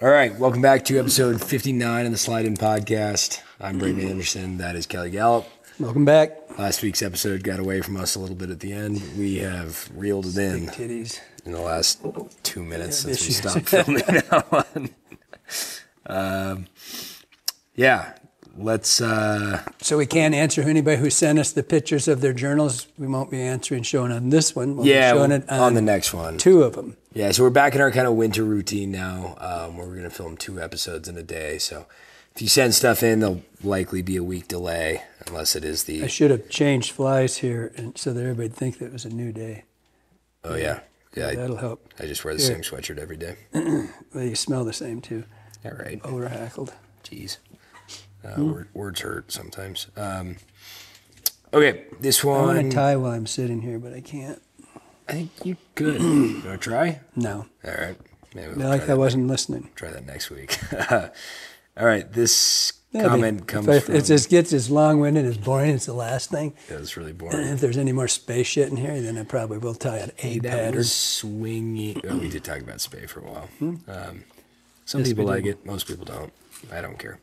All right, welcome back to episode 59 of the Slide In Podcast. I'm Brayden Anderson. That is Kelly Gallup. Welcome back. Last week's episode got away from us a little bit at the end. We have reeled it in in the last 2 minutes since we stopped filming that one. Let's... So we can't answer anybody who sent us the pictures of their journals. We won't be showing on this one. We'll be showing it on the next one. 2 of them. Yeah, so we're back in our kind of winter routine now, where we're going to film 2 episodes in a day. So if you send stuff in, there'll likely be a week delay, unless it is the... I should have changed flies here so that everybody'd think that it was a new day. Oh, yeah. That'll help. I just wear the same sweatshirt every day. Well, you smell the same, too. All right. Overhackled. Jeez. Words hurt sometimes. Okay, this one... I want to tie while I'm sitting here, but I can't. I think you could. You want to try? No. All right. Maybe we'll I wasn't listening. Try that next week. All right, this comment comes from... It just gets as long-winded and as boring as the last thing. Yeah, it's really boring. If there's any more space shit in here, then I probably will tie an A pattern. That was swinging... Oh, we did talk about space for a while. Some people like it. Most people don't. I don't care.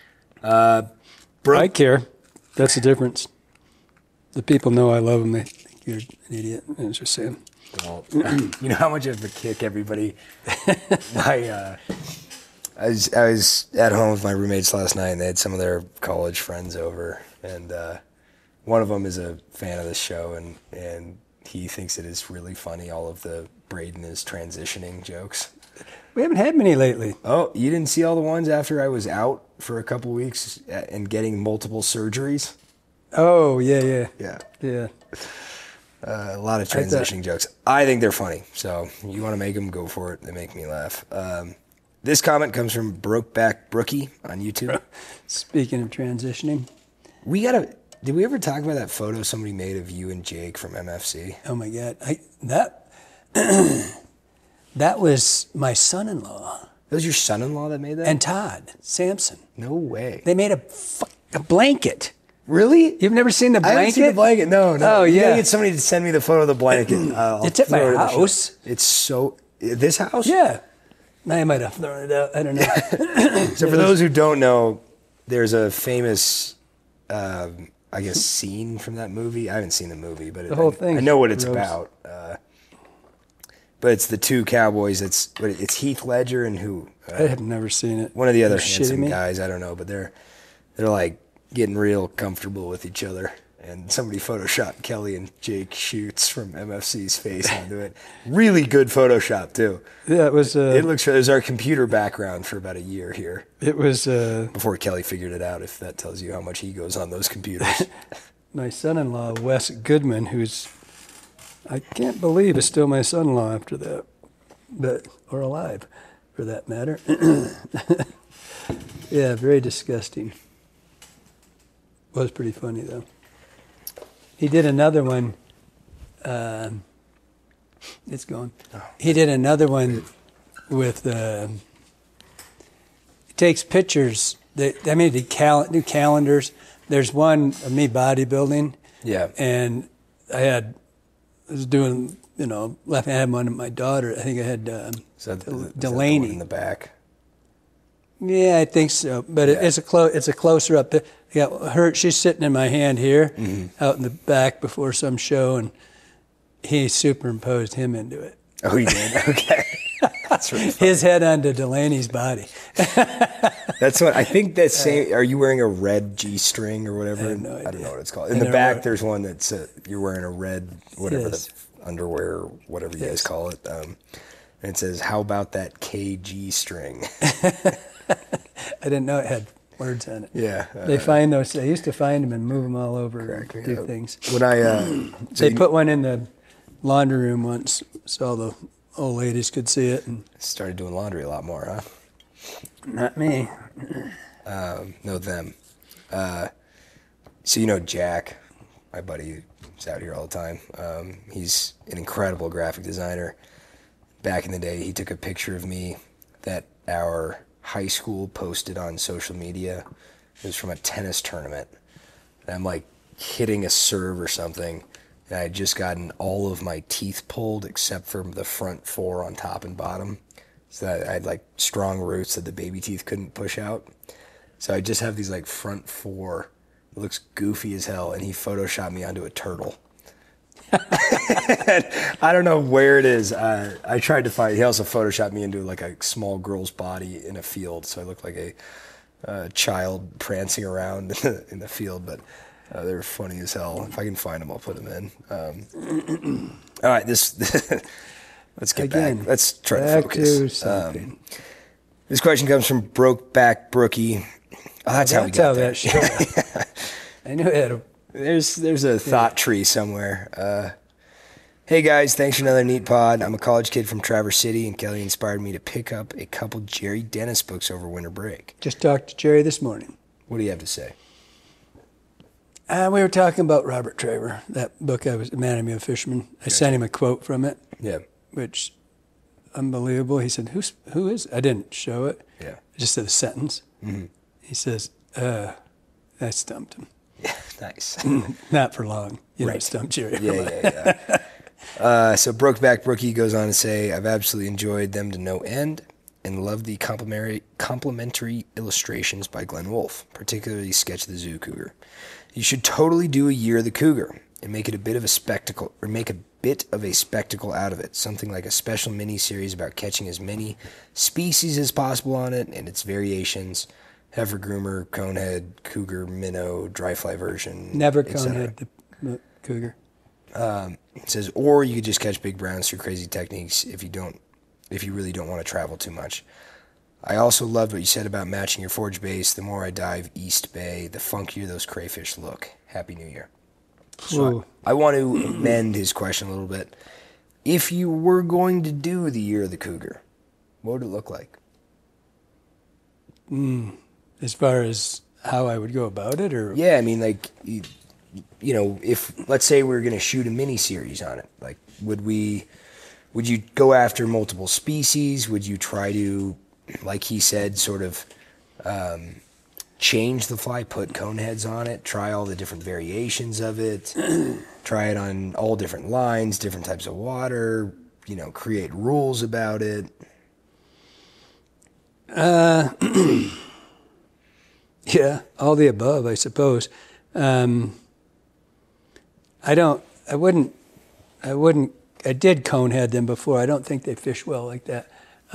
I care. That's the difference. The people know I love them. They think you're an idiot. I'm just saying. Well, you know how much of a kick everybody... I was at home with my roommates last night, and they had some of their college friends over, and one of them is a fan of the show, and he thinks it is really funny, all of the Brayden is transitioning jokes. We haven't had many lately. Oh, you didn't see all the ones after I was out for a couple weeks and getting multiple surgeries? Oh, yeah. A lot of transitioning jokes. I think they're funny, so you want to make them, go for it. They make me laugh. This comment comes from Brokeback Brookie on YouTube. Speaking of transitioning. Did we ever talk about that photo somebody made of you and Jake from MFC? Oh, my God. That was my son-in-law. That was your son-in-law that made that? And Todd Sampson. No way. They made a blanket. Really? You've never seen the blanket? I haven't seen the blanket. No. Oh, you yeah. gotta get somebody to send me the photo of the blanket. It's at my house. It's so... This house? Yeah. I might have thrown it out. I don't know. So for those who don't know, there's a famous, scene from that movie. I haven't seen the movie, but the whole thing. I know what it's about. But it's the 2 cowboys. It's Heath Ledger and who? I have never seen it. One of the other handsome guys. I don't know, but they're like getting real comfortable with each other. And somebody photoshopped Kelly and Jake Schutz from MFC's face onto it. Really good Photoshop too. Yeah, it was. It looks. It was our computer background for about a year here. It was before Kelly figured it out. If that tells you how much he goes on those computers. My son-in-law Wes Goodman, who's I can't believe is still my son-in-law after that, or alive, for that matter. Yeah, very disgusting. Was pretty funny though. He did another one. It's gone. He did another one with. He takes pictures. They made new calendars. There's one of me bodybuilding. Yeah. And I was doing, left hand one of my daughter. I think I had Delaney. Is that the one in the back? Yeah, I think so. But it's a closer up. She's sitting in my hand here, out in the back before some show, and he superimposed him into it. Oh, he did? Okay. That's really funny. His head onto Delaney's body. That's what I think. That same. Are you wearing a red G-string or whatever? I have no idea. I don't know what it's called. In the back, there's one that's you're wearing a red whatever the underwear, or whatever you guys call it, and it says, "How about that KG string?" I didn't know it had words on it. Yeah. They find those. They used to find them and move them all over and do things. When I they put one in the laundry room once, so all the old ladies could see it. And started doing laundry a lot more, huh? Not me. No, them. So Jack, my buddy, who's out here all the time. He's an incredible graphic designer. Back in the day, he took a picture of me that our high school posted on social media. It was from a tennis tournament. And I'm like hitting a serve or something, and I had just gotten all of my teeth pulled except for the front 4 on top and bottom. So I had like strong roots that the baby teeth couldn't push out. So I just have these like front four. It looks goofy as hell, and he photoshopped me onto a turtle. I don't know where it is. I tried to find. He also photoshopped me into like a small girl's body in a field, so I looked like a child prancing around in the field. But they were funny as hell. If I can find them, I'll put them in. All right, let's get Again, back. Let's try to back focus. to something. This question comes from Brokeback Brookie. Oh, that's how we got there. That showed up. I knew it had a... There's a thought tree somewhere. Hey guys, thanks for another neat pod. I'm a college kid from Traverse City, and Kelly inspired me to pick up a couple Jerry Dennis books over winter break. Just talked to Jerry this morning. What do you have to say? We were talking about Robert Traver, that book Anatomy of a Fisherman. I sent him a quote from it. Yeah. Which, unbelievable. He said, who is it? I didn't show it. Yeah. I just said a sentence. Mm-hmm. He says, I stumped him. Yeah, nice. Not for long. You Right. don't stump Jerry. Yeah. So Brokeback Brookie goes on to say, I've absolutely enjoyed them to no end and love the complimentary illustrations by Glenn Wolfe, particularly Sketch of the Zoo Cougar. You should totally do a Year of the Cougar and make it a bit of a spectacle, or make a bit of a spectacle out of it. Something like a special mini-series about catching as many species as possible on it and its variations. Heifer groomer, conehead, cougar, minnow, dry fly version. Never conehead the cougar. It says, or you could just catch big browns through crazy techniques if you really don't want to travel too much. I also loved what you said about matching your forage base. The more I dive East Bay, the funkier those crayfish look. Happy New Year. So I want to amend his question a little bit. If you were going to do the Year of the Cougar, what would it look like? As far as how I would go about it? Or Yeah, I mean, like, you know, if, let's say we were going to shoot a mini-series on it, like, would you go after multiple species? Would you try to, like he said, sort of change the fly, put cone heads on it, try all the different variations of it, try it on all different lines, different types of water, you know, create rules about it? Yeah, all the above, I suppose. I did conehead them before. I don't think they fish well like that.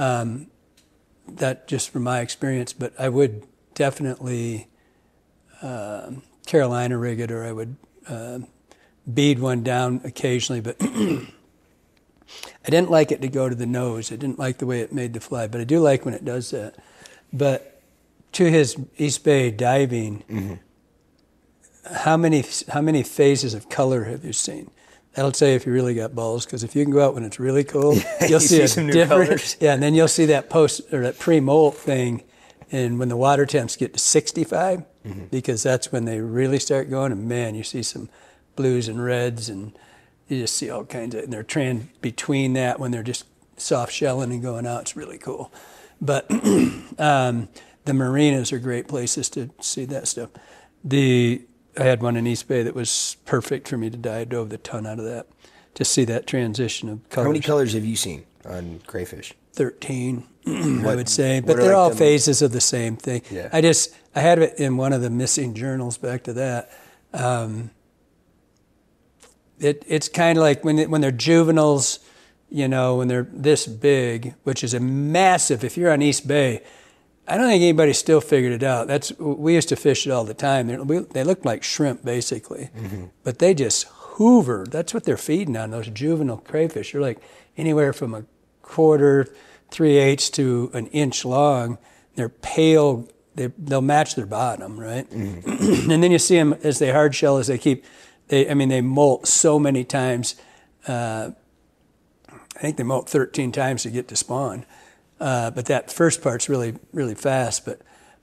That just from my experience, but I would definitely Carolina rig it, or I would bead one down occasionally, but I didn't like it to go to the nose. I didn't like the way it made the fly, but I do like when it does that. But to his East Bay diving, how many phases of color have you seen? That'll tell you if you really got balls, because if you can go out when it's really cold, you'll see some a new different. colors. Yeah, and then you'll see that post or that pre-molt thing, and when the water temps get to 65, because that's when they really start going. And man, you see some blues and reds, and you just see all kinds of. And they're between that when they're just soft shelling and going out. It's really cool. But the marinas are great places to see that stuff. I had one in East Bay that was perfect for me to dive. I dove the ton out of that to see that transition of colors. How many colors have you seen on crayfish? 13, I would say. But what are they're like all the- phases of the same thing. Yeah. I had it in one of the missing journals, back to that. It's kind of like when they're juveniles, you know, when they're this big, which is a massive, if you're on East Bay, I don't think anybody's still figured it out. We used to fish it all the time. They look like shrimp, basically. But they just hoover. That's what they're feeding on, those juvenile crayfish. They're like anywhere from a quarter, 3/8 to an inch long. They're pale. They'll match their bottom, right? And then you see them as they hard shell, as they molt so many times. I think they molt 13 times to get to spawn. But that first part's really, really fast. But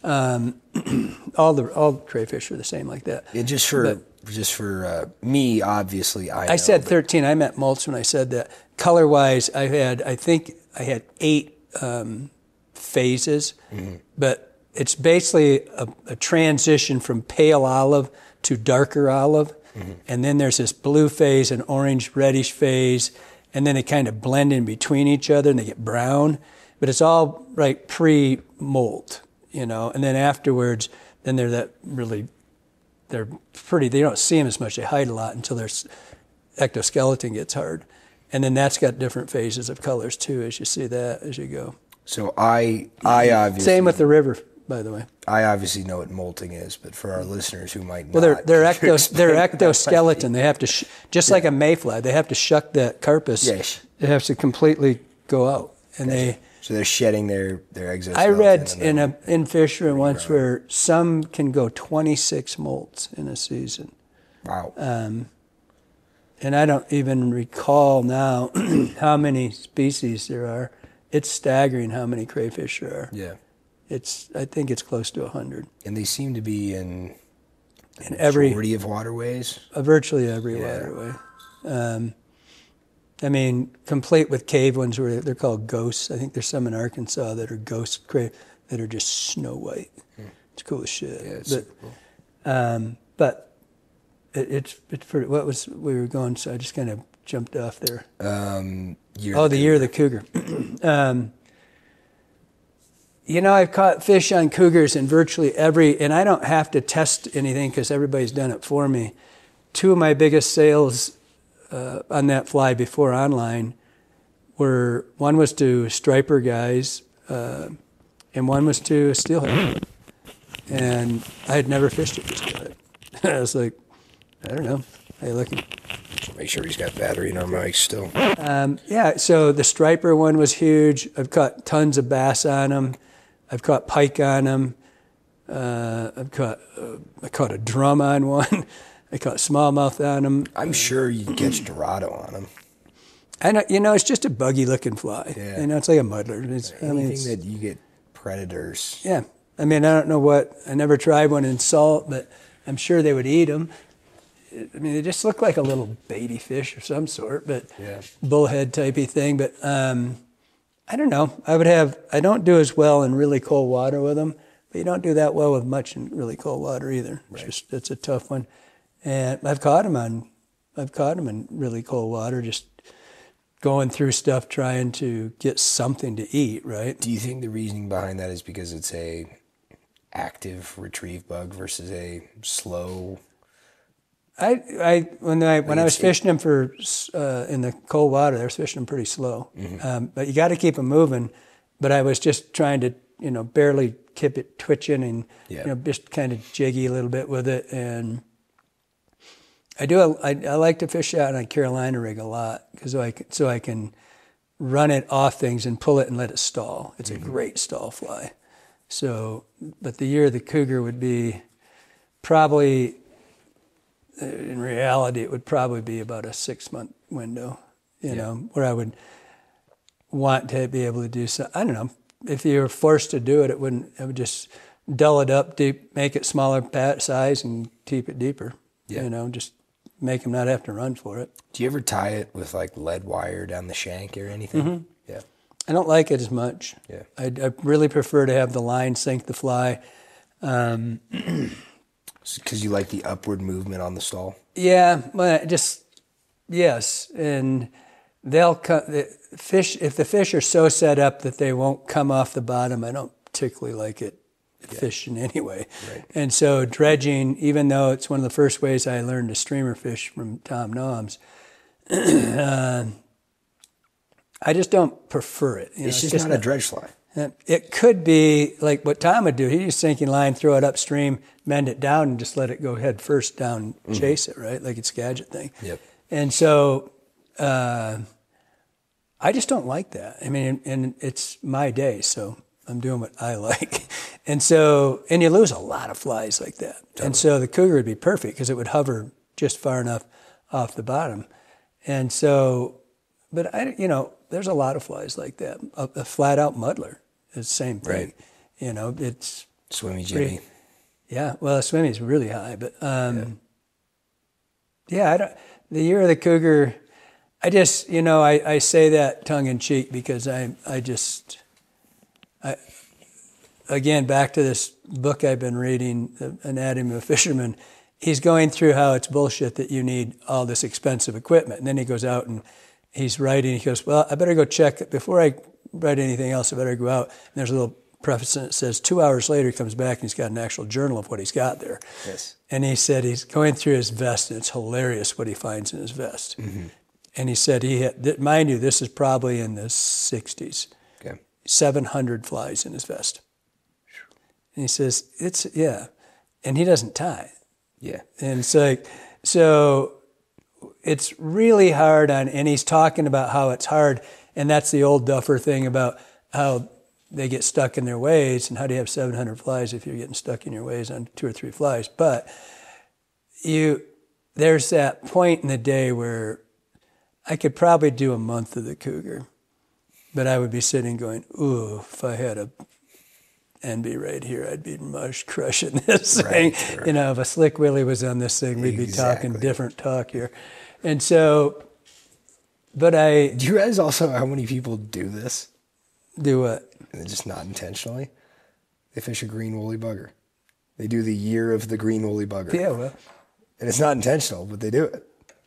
all crayfish are the same like that. Yeah, just for me, obviously, I said 13. I meant molts when I said that. Color-wise, I think I had 8 phases, but it's basically a transition from pale olive to darker olive, and then there's this blue phase, an orange reddish phase, and then they kind of blend in between each other and they get brown. but it's all right pre-molt, you know, and then afterwards, then they're pretty, they don't see them as much, they hide a lot until their ectoskeleton gets hard. And then that's got different phases of colors too, as you see that as you go. So I obviously... Same with the river, by the way. I obviously know what molting is, but for our listeners who might not... Well, their ectoskeleton, they have to, just like a mayfly, they have to shuck that carpus. Yes. It has to completely go out. And so they're shedding their exoskeleton. I read in Fisher once where some can go 26 molts in a season. Wow. And I don't even recall now how many species there are. It's staggering how many crayfish there are. Yeah. I think it's close to 100. And they seem to be in every majority of waterways? Virtually every waterway. I mean, complete with cave ones where they're called ghosts. I think there's some in Arkansas that are ghost crayfish that are just snow white. It's cool as shit. Yeah, it's super cool. But it's pretty, we were going, so I just kind of jumped off there. The year of the cougar. You know, I've caught fish on cougars in virtually and I don't have to test anything because everybody's done it for me. Two of my biggest sales on that fly before online one was to striper guys, and one was to steelhead. And I had never fished it for steelhead. I was like, I don't know. How you looking? Make sure he's got battery in our mics still. Yeah, so the striper one was huge. I've caught tons of bass on them. I've caught pike on them. I caught a drum on one. I caught smallmouth on them. I'm sure you can catch Dorado on them. I know, you know, it's just a buggy looking fly. Yeah. You know, it's like a muddler. Anything that you get predators. Yeah. I mean, I don't know I never tried one in salt, but I'm sure they would eat them. I mean, they just look like a little baby fish of some sort, but bullhead typey thing. But I don't know. I don't do as well in really cold water with them, but you don't do that well with much in really cold water either. Right. It's a tough one. And I've caught them in really cold water, just going through stuff trying to get something to eat, right? Do you think the reasoning behind that is because it's a active retrieve bug versus a slow? When I was fishing them in the cold water, I was fishing them pretty slow. Mm-hmm. But you got to keep them moving. But I was just trying to, barely keep it twitching and just kind of jiggy a little bit with it. And I like to fish out on a Carolina rig a lot because so I can run it off things and pull it and let it stall. It's a great stall fly. So, but the year of the cougar would be probably. In reality, it would probably be about a 6-month window, where I would want to be able to do so. I don't know. If you were forced to do it, I would just dull it up, make it smaller size and keep it deeper. Yeah. Just make them not have to run for it. Do you ever tie it with like lead wire down the shank or anything? Mm-hmm. Yeah. I don't like it as much. Yeah. I really prefer to have the line sink the fly. Because you like the upward movement on the stall? Yeah, well, yes. And they'll fish, if the fish are so set up that they won't come off the bottom, I don't particularly like it fishing anyway. Right. And so dredging, even though it's one of the first ways I learned to streamer fish from Tom Noms, I just don't prefer it. It's just not a dredge fly. It could be like what Tom would do. He'd use sinking line, throw it upstream, mend it down, and just let it go head first down, chase it, right? Like it's a gadget thing. Yep. And so I just don't like that. I mean, and it's my day, so I'm doing what I like. And you lose a lot of flies like that. Totally. And so the cougar would be perfect because it would hover just far enough off the bottom. And so, but there's a lot of flies like that. A flat out muddler is the same thing. Right. It's Swimmy Jimmy. Yeah, well, Swimmy is really high, but the year of the cougar, I just I say that tongue in cheek because again back to this book I've been reading, The Anatomy of a Fisherman. He's going through how it's bullshit that you need all this expensive equipment, and then he goes out he's writing. He goes, well, I better go check it. Before I write anything else, I better go out. And there's a little preface that says 2 hours later, he comes back and he's got an actual journal of what he's got there. Yes. And he said he's going through his vest, and it's hilarious what he finds in his vest. Mm-hmm. And he said he had, mind you, this is probably in the 60s. Okay. 700 flies in his vest. And he says, yeah. And he doesn't tie. Yeah. And it's like, so it's really hard and he's talking about how it's hard. And that's the old Duffer thing about how they get stuck in their ways, and how do you have 700 flies if you're getting stuck in your ways on 2 or 3 flies? But there's that point in the day where I could probably do a month of the cougar, but I would be sitting going, ooh, if I had a NB right here, I'd be mush crushing this thing. Sure. If a Slick Willie was on this thing, we'd be talking different talk here. And so, do you realize also how many people do this? Do what? And just not intentionally. They fish a green woolly bugger. They do the year of the green woolly bugger. Yeah, well. And it's not intentional, but they do it.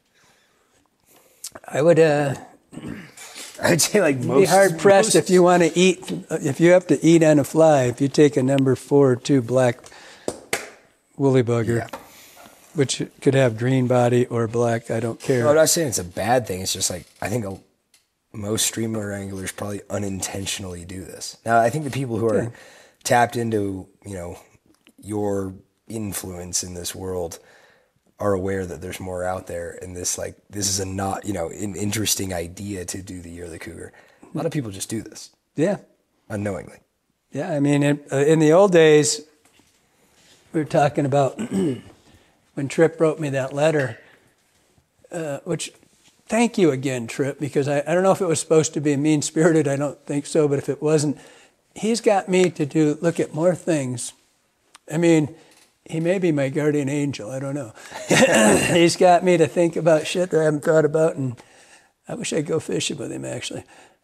I would I'd say like most. Be hard pressed if you want to eat. If you have to eat on a fly, if you take a number 4 or 2 black woolly bugger, which could have green body or black, I don't care. No, I'm not saying it's a bad thing. It's just like I think most streamer anglers probably unintentionally do this. Now, I think the people who are tapped into your influence in this world are aware that there's more out there, and this is a not an interesting idea to do the year of the cougar. A lot of people just do this, unknowingly. Yeah, I mean, in the old days, we were talking about when Tripp wrote me that letter, which thank you again, Tripp, because I don't know if it was supposed to be mean-spirited. I don't think so, but if it wasn't, he's got me to look at more things. I mean, he may be my guardian angel. I don't know. He's got me to think about shit that I haven't thought about, and I wish I'd go fishing with him, actually.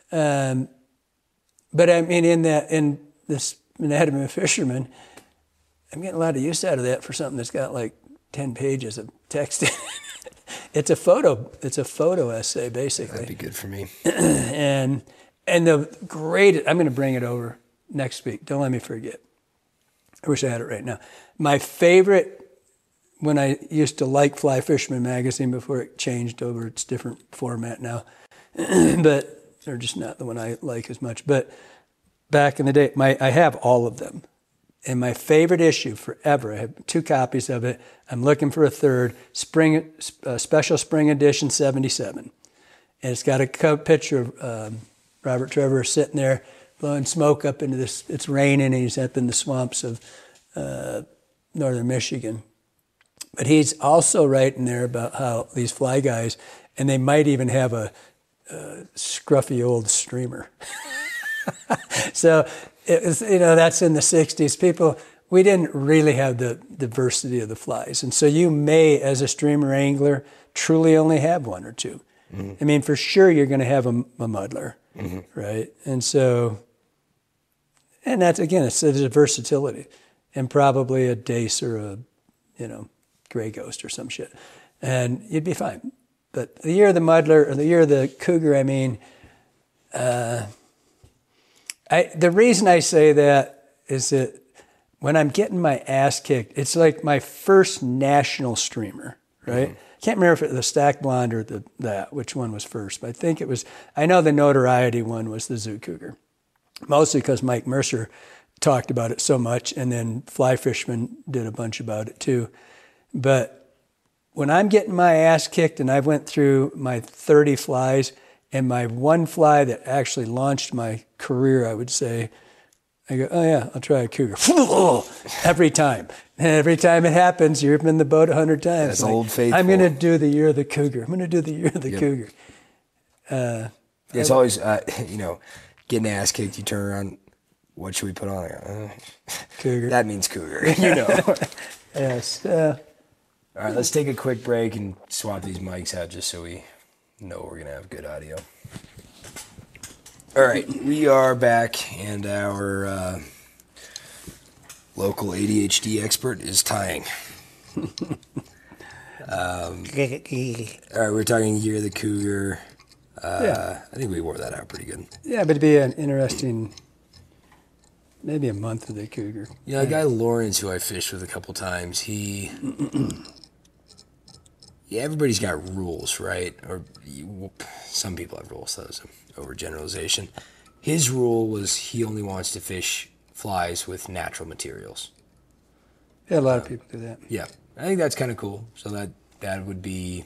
But I mean, in this Anatomy of a Fisherman, I'm getting a lot of use out of that for something that's got like 10 pages of text in it. It's a photo essay, basically. That'd be good for me. and the great, I'm going to bring it over next week. Don't let me forget. I wish I had it right now. My favorite, when I used to like Fly Fisherman magazine before it changed over its different format now, but they're just not the one I like as much. But back in the day, I have all of them. And my favorite issue forever, I have 2 copies of it. I'm looking for a third, special spring edition 77. And it's got a picture of Robert Trevor sitting there blowing smoke up into this. It's raining, and he's up in the swamps of northern Michigan. But he's also writing there about how these fly guys, and they might even have a scruffy old streamer. So it was, that's in the 60s. We didn't really have the diversity of the flies. And so you may, as a streamer angler, truly only have 1 or 2. Mm-hmm. I mean, for sure you're going to have a muddler, right? And so, and that's, again, it's a versatility. And probably a dace or a, gray ghost or some shit. And you'd be fine. But the year of the muddler, or the year of the cougar, I mean, the reason I say that is that when I'm getting my ass kicked, it's like my first national streamer, right? Mm-hmm. I can't remember if it was the Stack Blonde or which one was first, but I think it was, I know the notoriety one was the Zoo Cougar, mostly because Mike Mercer talked about it so much, and then Fly Fisherman did a bunch about it too. But when I'm getting my ass kicked and I went through my 30 flies, and my one fly that actually launched my career, I would say, I go, oh yeah, I'll try a cougar. Every time. And every time it happens, you've been in the boat 100 times. That's Old Faithful. I'm going to do the year of the cougar. I'm going to do the year of the cougar. It's always, getting ass kicked, you turn around, what should we put on? Cougar. That means cougar, Yes. All right, let's take a quick break and swap these mics out just so we know we're going to have good audio. All right, we are back, and our local ADHD expert is tying. All right, we're talking year of the cougar. I think we wore that out pretty good. Yeah, but it'd be an interesting, maybe a month with a cougar. Yeah, a guy Lawrence who I fished with a couple times, everybody's got rules, right? Or some people have rules, so that's an overgeneralization. His rule was he only wants to fish flies with natural materials. Yeah, a lot of people do that. Yeah, I think that's kind of cool. So that would be,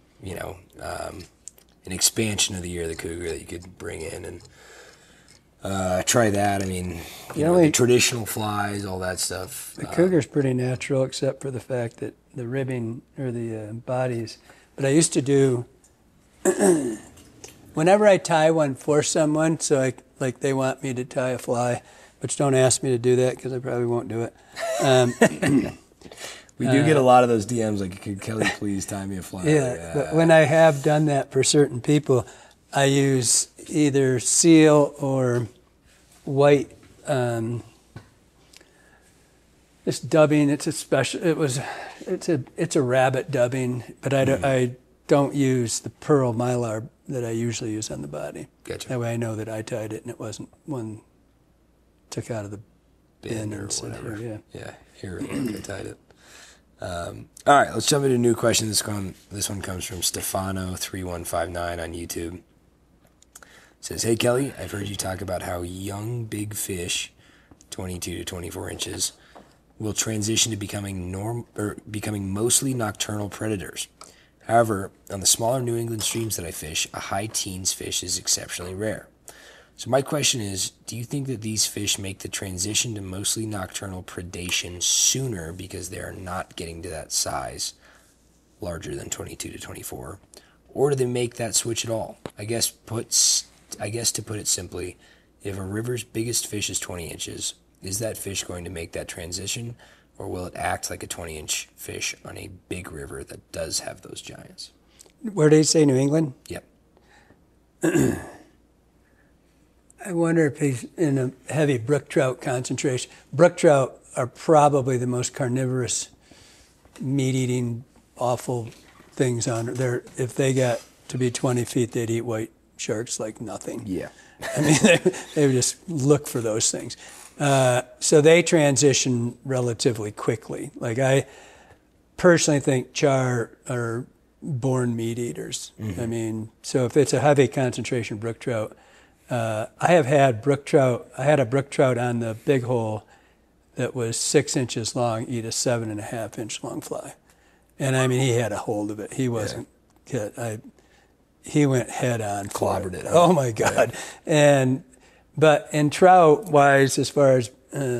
an expansion of the Year of the Cougar that you could bring in and try that. I mean, the traditional flies, all that stuff. The cougar's pretty natural, except for the fact that the ribbing or the bodies. But I used to do, whenever I tie one for someone, so like they want me to tie a fly, which don't ask me to do that because I probably won't do it. We do get a lot of those DMs like, "Could Kelly please tie me a fly?" Yeah, but when I have done that for certain people, I use either seal or white. This dubbing, it's a special. It's a rabbit dubbing, but I don't use the pearl mylar that I usually use on the body. Gotcha. That way I know that I tied it and it wasn't one took out of the bin or whatever. whatever. Yeah, here look, I tied it. All right, let's jump into a new question. This one comes from Stefano3159 on YouTube. It says, "Hey Kelly, I've heard you talk about how young big fish, 22 to 24 inches, will transition to becoming mostly nocturnal predators. However, on the smaller New England streams that I fish, a high teens fish is exceptionally rare. So my question is, do you think that these fish make the transition to mostly nocturnal predation sooner because they are not getting to that size, larger than 22 to 24, or do they make that switch at all? I guess to put it simply, if a river's biggest fish is 20 inches, is that fish going to make that transition, or will it act like a 20-inch fish on a big river that does have those giants?" Where did he say, New England? Yep. I wonder if he's in a heavy brook trout concentration. Brook trout are probably the most carnivorous, meat-eating, awful things on there. If they got to be 20 feet, they'd eat white sharks like nothing. Yeah. I mean, they would just look for those things. So they transition relatively quickly. Like I personally think char are born meat eaters. Mm-hmm. I mean, so if it's a heavy concentration brook trout, I have had brook trout. I had a brook trout on the big hole that was 6 inches long eat a 7.5 inch long fly, and I mean he had a hold of it. He wasn't. Yeah. He went head on. Clobbered it. Oh my God! Yeah. But in trout wise, as far as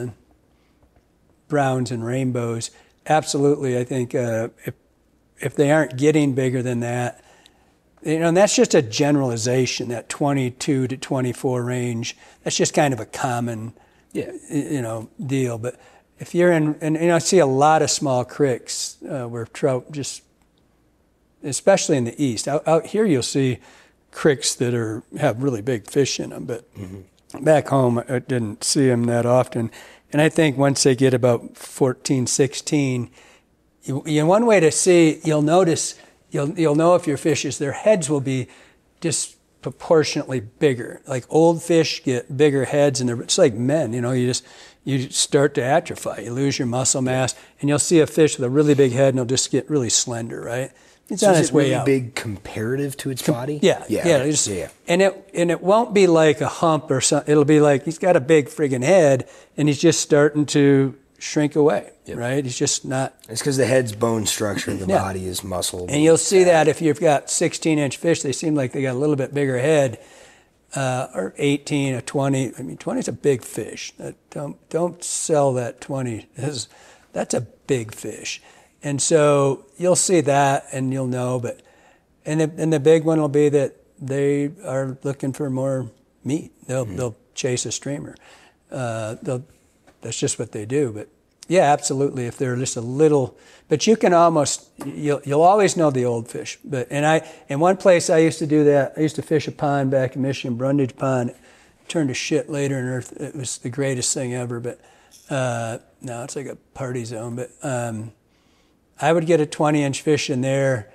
browns and rainbows, absolutely. I think if they aren't getting bigger than that. And that's just a generalization, that 22 to 24 range. That's just kind of a common, deal. But if you're and I see a lot of small creeks where trout just, especially in the east. Out here you'll see creeks that have really big fish in them, but back home I didn't see them that often. And I think once they get about 14, 16, one way to see, you'll notice. You'll know if your fish is, their heads will be disproportionately bigger. Like old fish get bigger heads, and it's like men, you start to atrophy. You lose your muscle mass, and you'll see a fish with a really big head, and it'll just get really slender, right? It's on its way really out. Big comparative to its body? Yeah. And it won't be like a hump or something. It'll be like he's got a big friggin' head, and he's just starting to shrink away, right? He's just not. It's because the head's bone structure and the body is muscle. And you'll see that if you've got 16-inch fish, they seem like they got a little bit bigger head, or 18, or 20. I mean, 20 is a big fish. Don't sell that 20. That's a big fish. And so you'll see that and you'll know. And the big one will be that they are looking for more meat. They'll chase a streamer. That's just what they do. But yeah, absolutely. If they're just a little, but you can you'll always know the old fish. But in one place I used to do that. I used to fish a pond back in Michigan, Brundage Pond. It turned to shit later in Earth. It was the greatest thing ever. But now it's like a party zone. But I would get a 20-inch fish in there,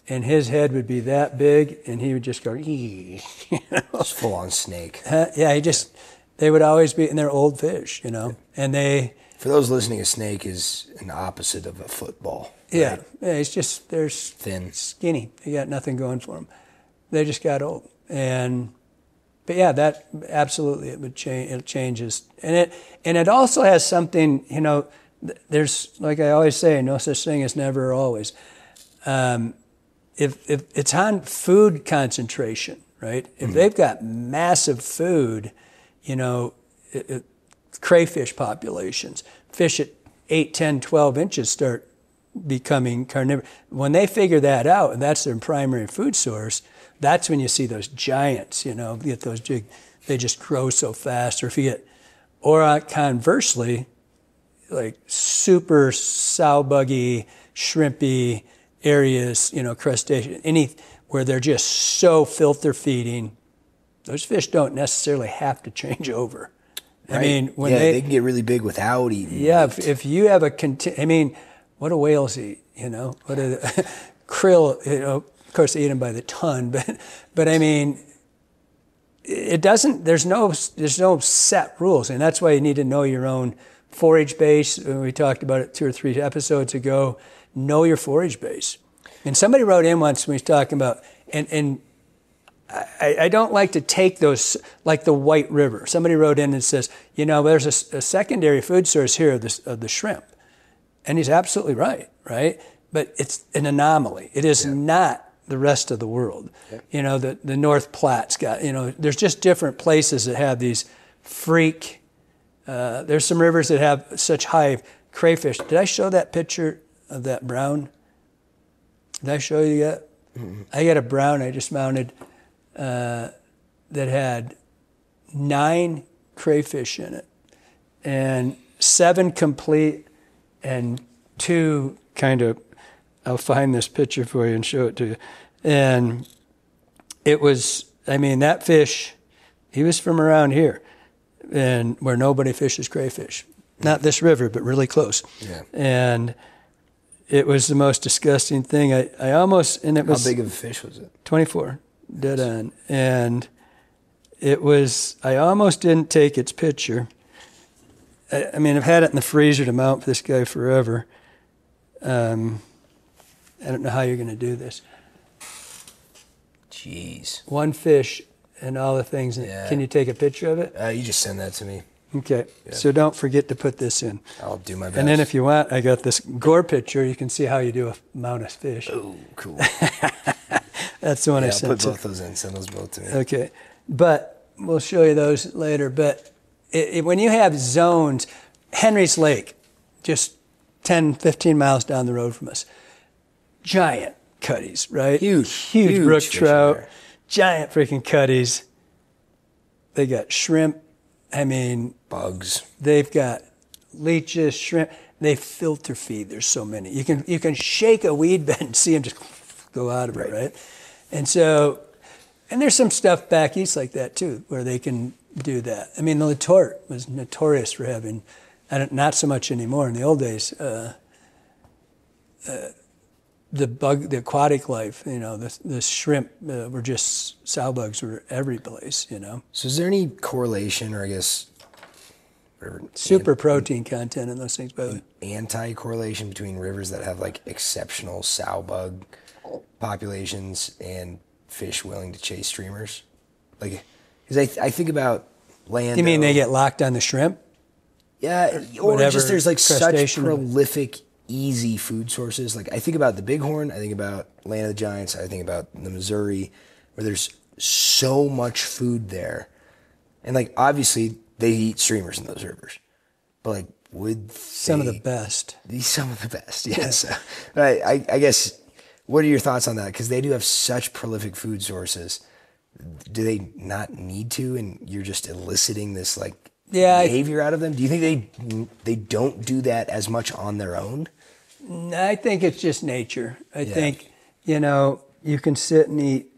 and his head would be that big, and he would just go, "Ee," you know? It's full on snake. Yeah, they would always be, and they're old fish, you know, and they. For those listening, a snake is an opposite of a football. Yeah, Right? yeah, it's just they're Thin. skinny. They got nothing going for them. They just got old, but yeah, that absolutely it would change. It changes, and it also has something. You know, there's like I always say, no such thing as never or always. If it's on food concentration, right? If they've got massive food, you know, crayfish populations, fish at 8, 10, 12 inches start becoming carnivorous. When they figure that out, and that's their primary food source, that's when you see those giants, you know, you get those big, they just grow so fast. Or if you get, or conversely, like super sow buggy, shrimpy areas, you know, crustacean, where they're just so filter feeding, those fish don't necessarily have to change over. Right. I mean, when they can get really big without eating. Yeah, if you have I mean, what do whales eat? You know, what do krill? You know, of course, they eat them by the ton, but I mean, it doesn't. There's no set rules, and that's why you need to know your own forage base. We talked about it 2 or 3 episodes ago. Know your forage base. And somebody wrote in once when we was talking about and. I don't like to take those, like the White River. Somebody wrote in and says, you know, there's a secondary food source here of the shrimp. And he's absolutely right? But it's an anomaly. It is not the rest of the world. Yeah. You know, the North Platte's got, you know, there's just different places that have these freak, there's some rivers that have such high crayfish. Did I show that picture of that brown? Did I show you that? Mm-hmm. I got a brown I just mounted. That had 9 crayfish in it, and 7 complete, and 2 kind of. I'll find this picture for you and show it to you. And it was, I mean, that fish, he was from around here, and where nobody fishes crayfish. Not this river, but really close. Yeah. And it was the most disgusting thing. I almost, and it was. How big of a fish was it? 24. Dead on. And it was, I almost didn't take its picture. I mean, I've had it in the freezer to mount for this guy forever. I don't know how you're going to do this. Jeez. One fish and all the things. Yeah. Can you take a picture of it? You just send that to me. Okay. Yeah. So don't forget to put this in. I'll do my best. And then if you want, I got this gore picture. You can see how you do a mount of fish. Oh, cool. That's the one I sent. I'll put both those in. Send those both to me. Okay. But we'll show you those later. But when you have zones, Henry's Lake, just 10, 15 miles down the road from us, giant cutties, right? Huge brook trout, giant freaking cutties. They got shrimp. I mean, bugs. They've got leeches, shrimp. They filter feed. There's so many. You can shake a weed bed and see them just go out of it, right? And so, and there's some stuff back east like that too, where they can do that. I mean, the Letort was notorious for having, not so much anymore in the old days, the aquatic life, you know, the shrimp were just, sow bugs were every place, you know. So is there any correlation, or I guess, super protein content in those things, by the way? Anti-correlation between rivers that have like exceptional sow bug populations and fish willing to chase streamers? Like, because I think about land. You mean they get locked on the shrimp? Yeah, or just there's like such prolific, easy food sources. Like I think about the Bighorn, I think about Land of the Giants, I think about the Missouri, where there's so much food there. And like obviously they eat streamers in those rivers. But like would some of the best. Some of the best, yes. Yeah. I guess, what are your thoughts on that? Because they do have such prolific food sources. Do they not need to, and you're just eliciting this like behavior out of them? Do you think they don't do that as much on their own? I think it's just nature. I think, you know, you can sit and eat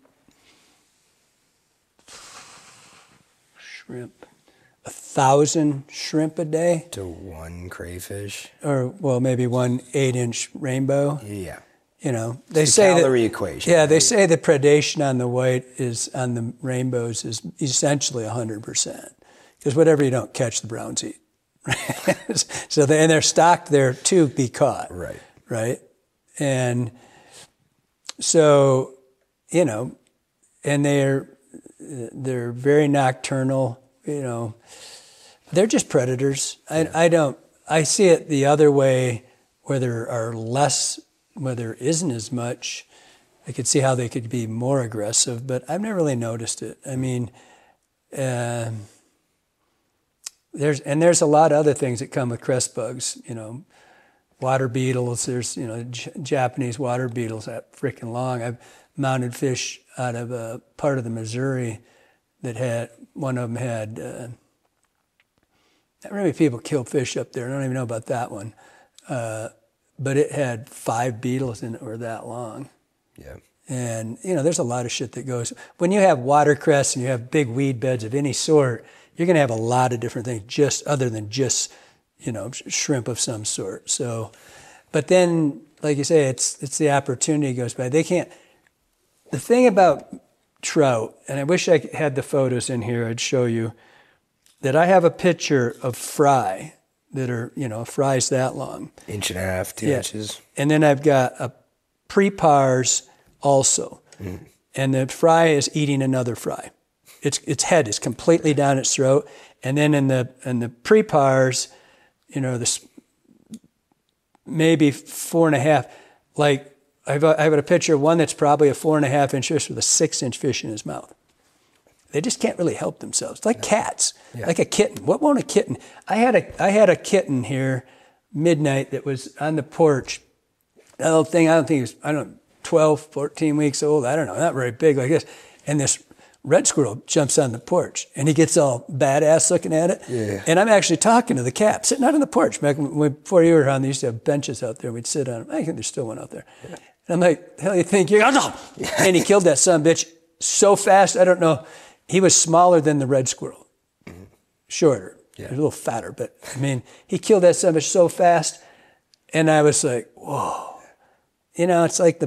shrimp, 1,000 shrimp a day. To one crayfish? Or, well, maybe one 8-inch rainbow. Yeah. They the say calorie that, equation. Yeah, right? they say the predation on the white on the rainbows is essentially 100%, because whatever you don't catch, the browns eat. So and they're stocked there to be caught. Right. Right. And so, and they're very nocturnal. They're just predators. I see it the other way, where there isn't as much. I could see how they could be more aggressive, but I've never really noticed it. I mean, there's a lot of other things that come with crest bugs. Water beetles. There's Japanese water beetles that freaking long. I've mounted fish out of a part of the Missouri that had one of them had. Not really people kill fish up there. I don't even know about that one. But it had 5 beetles in it were that long. Yeah. And, there's a lot of shit that goes. When you have watercress and you have big weed beds of any sort, you're going to have a lot of different things other than just, shrimp of some sort. So, but then, like you say, it's the opportunity goes by. They can't. The thing about trout, and I wish I had the photos in here, I'd show you, that I have a picture of fry that are, fries that long. 1.5 inches, 2 inches. And then I've got a pre-pars also. Mm. And the fry is eating another fry. Its head is completely down its throat. And then in the pre-pars, this maybe 4.5, like I've got a picture of one that's probably a 4.5-inch fish with a 6-inch fish in his mouth. They just can't really help themselves. It's like cats, like a kitten. What won't a kitten? I had a kitten here midnight that was on the porch. That little thing, I don't think it was, 12, 14 weeks old. I don't know, not very big like this. And this red squirrel jumps on the porch and he gets all badass looking at it. Yeah. And I'm actually talking to the cat, sitting out on the porch. Back before you were around, they used to have benches out there. We'd sit on them. I think there's still one out there. Yeah. And I'm like, the hell you think you're? And he killed that son of a bitch so fast, I don't know. He was smaller than the red squirrel, shorter, a little fatter, but I mean, he killed that son of a bitch so fast, and I was like, whoa. It's like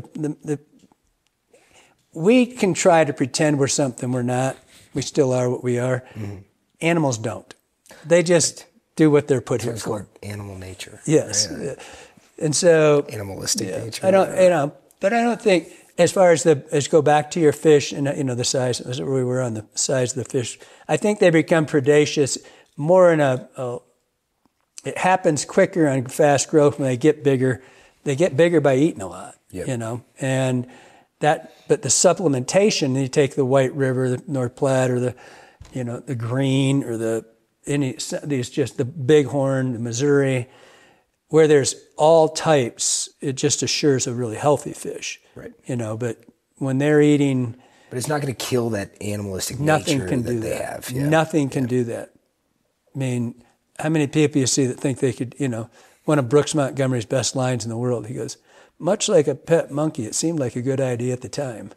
we can try to pretend we're something we're not. We still are what we are. Mm-hmm. Animals don't. They just do what they're put here for. Animal nature. Yes. Right? And so. Animalistic nature. But I don't think, as far as go back to your fish and the size, where we were on the size of the fish, I think they become predacious more in it happens quicker on fast growth when they get bigger. They get bigger by eating a lot, and but the supplementation, you take the White River, the North Platte, or the Green, or these just the Bighorn, the Missouri, where there's all types, it just assures a really healthy fish. Right. But when they're eating... But it's not going to kill that animalistic nothing nature can that do they that. have. Yeah. Nothing can do that. I mean, how many people you see that think they could, one of Brooks Montgomery's best lines in the world, he goes, much like a pet monkey, it seemed like a good idea at the time.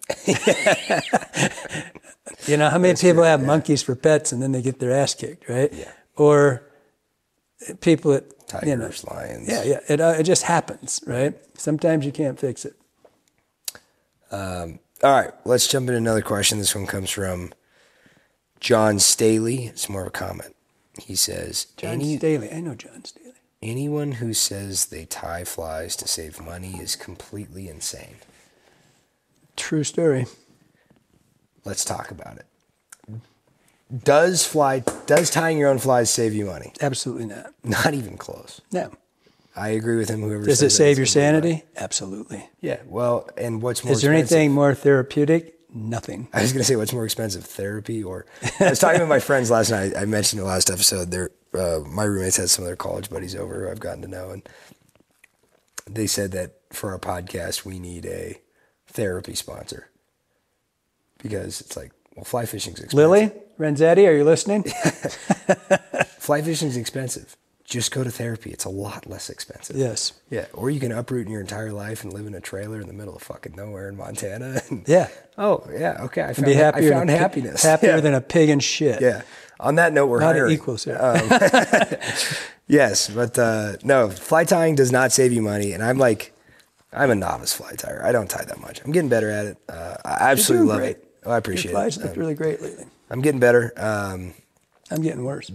How many people have monkeys for pets and then they get their ass kicked, right? Yeah. Or people that... Tigers, lions. Yeah. It just happens, right? Sometimes you can't fix it. All right, let's jump into another question. This one comes from John Staley. It's more of a comment. He says, John Staley. I know John Staley. Anyone who says they tie flies to save money is completely insane. True story. Let's talk about it. Does tying your own flies save you money? Absolutely not. Not even close. No. I agree with him. Whoever does says it save your sanity? Absolutely. Yeah. Well, and what's more Is there expensive? anything more therapeutic? Nothing. I was going to say, what's more expensive, therapy or... I was talking with my friends last night. I mentioned in the last episode, my roommates had some of their college buddies over who I've gotten to know, and they said that for our podcast, we need a therapy sponsor. Because it's like, well, fly fishing's expensive. Lily Renzetti, are you listening? Fly fishing's expensive. Just go to therapy. It's a lot less expensive. Yes. Yeah. Or you can uproot in your entire life and live in a trailer in the middle of fucking nowhere in Montana. And, yeah. Oh, yeah. Okay. I found happiness. Happier than a pig in shit. Yeah. On that note, we're not hiring. Equals here. Yes, but no, fly tying does not save you money. And I'm like, I'm a novice fly tyer. I don't tie that much. I'm getting better at it. I absolutely love it. Oh, I appreciate Your flies it. look really great lately. I'm getting better. I'm getting worse.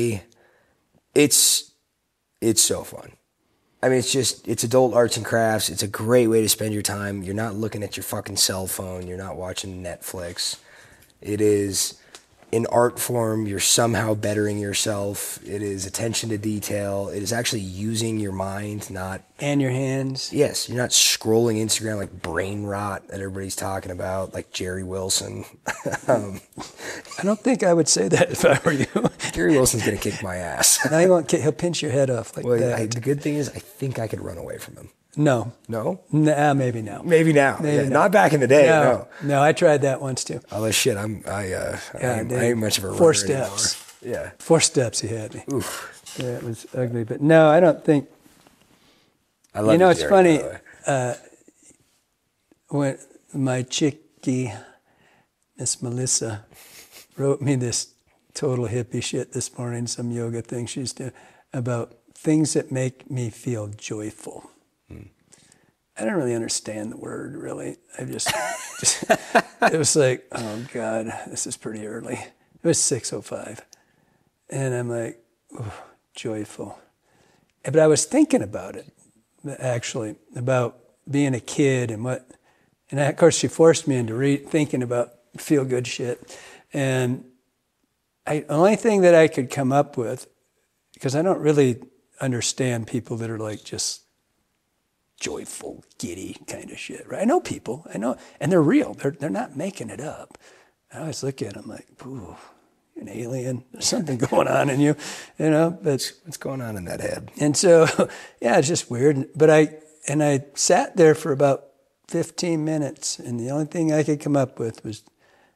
It's so fun. I mean, it's adult arts and crafts. It's a great way to spend your time. You're not looking at your fucking cell phone. You're not watching Netflix. It is an art form. You're somehow bettering yourself. It is attention to detail. It is actually using your mind, not... And your hands. Yes, you're not scrolling Instagram like brain rot that everybody's talking about, like Jerry Wilson. I don't think I would say that if I were you. Jerry Wilson's going to kick my ass. No, he won't. He'll pinch your head off like that. The good thing is I think I could run away from him. No. No? Nah, maybe now. Maybe now. Maybe Not back in the day. No, I tried that once too. Oh shit! I ain't much of a runner 4 steps. anymore. Yeah. 4 steps he had me. Oof. Yeah, it was ugly. But no, I don't think. I love It's Jerry, funny. by the way. When my chickie, Miss Melissa, wrote me this total hippie shit this morning, some yoga thing she's doing about things that make me feel joyful. I don't really understand the word, really. I just it was like, oh God, this is pretty early. It was 6:05. And I'm like, oh, joyful. But I was thinking about it, actually, about being a kid and what, and of course she forced me into thinking about feel-good shit. And the only thing that I could come up with, because I don't really understand people that are like just joyful, giddy kind of shit, right? I know people, and they're real. They're not making it up. I always look at them like, ooh, you're an alien. There's something going on in you, But What's going on in that head? And so, yeah, it's just weird. But I sat there for about 15 minutes, and the only thing I could come up with was,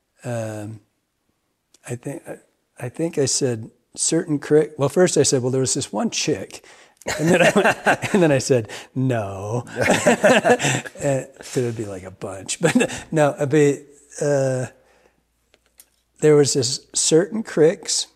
I think I said certain correct. Well, first I said, well, there was this one chick. And then I said, no. So it would be like a bunch. But no, there was this certain cricks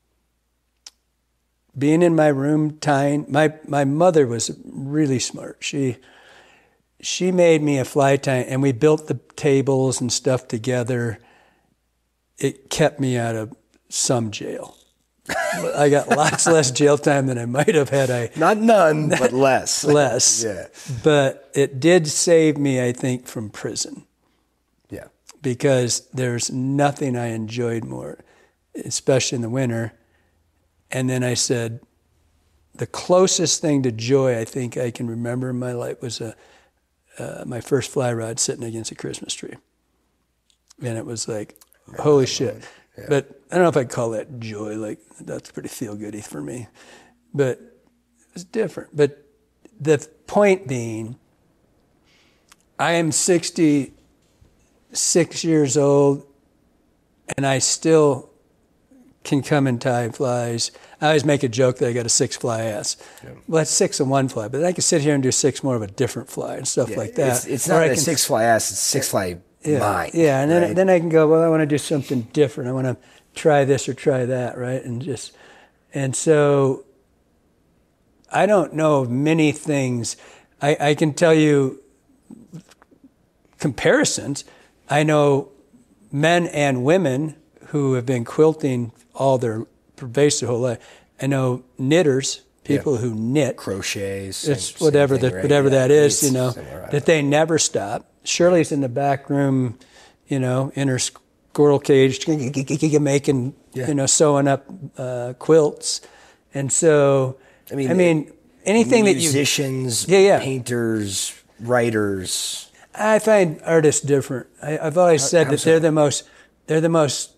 being in my room tying. My mother was really smart. She made me a fly tie, and we built the tables and stuff together. It kept me out of some jail. I got lots less jail time than I might have had. Not none, but less. Less. Yeah. But it did save me, I think, from prison. Yeah. Because there's nothing I enjoyed more, especially in the winter. And then I said, the closest thing to joy I think I can remember in my life was my first fly rod sitting against a Christmas tree. And it was like, holy shit. Yeah. But I don't know if I'd call that joy. Like, that's pretty feel-goody for me. But it's different. But the point being, I am 66 years old, and I still can come and tie flies. I always make a joke that I got a 6 fly ass. Yeah. Well, that's 6 in one fly, but I can sit here and do 6 more of a different fly and stuff like that. It's not a 6 fly ass, it's 6 fly mind. Yeah, and then I can go, well, I want to do something different. I want to try this or try that, right? And so I don't know of many things. I can tell you comparisons. I know men and women who have been quilting all their pervasive whole life. I know knitters, people who knit. Crochets. It's whatever that is, that they never stop. Shirley's in the back room, in her squirrel cage, making, sewing up quilts. And so, I mean anything that you... Musicians, painters, writers. I find artists different. I've always said that they're the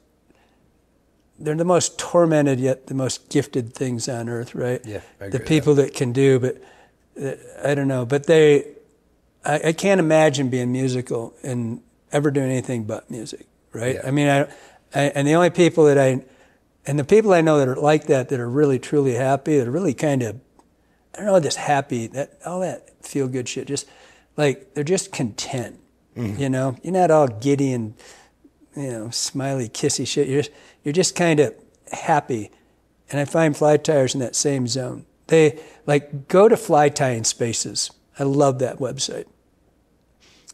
most tormented yet the most gifted things on earth, right? Yeah, I agree the people that can do, but I don't know. But I can't imagine being musical and ever doing anything but music, right? Yeah. I mean, and the only people the people I know that are like that are really truly happy, that are really kind of, I don't know, just happy, that all that feel good shit, just like they're just content, You're not all giddy and smiley kissy shit. You're just kind of happy, and I find fly tyers in that same zone. They go to Fly Tying Spaces. I love that website.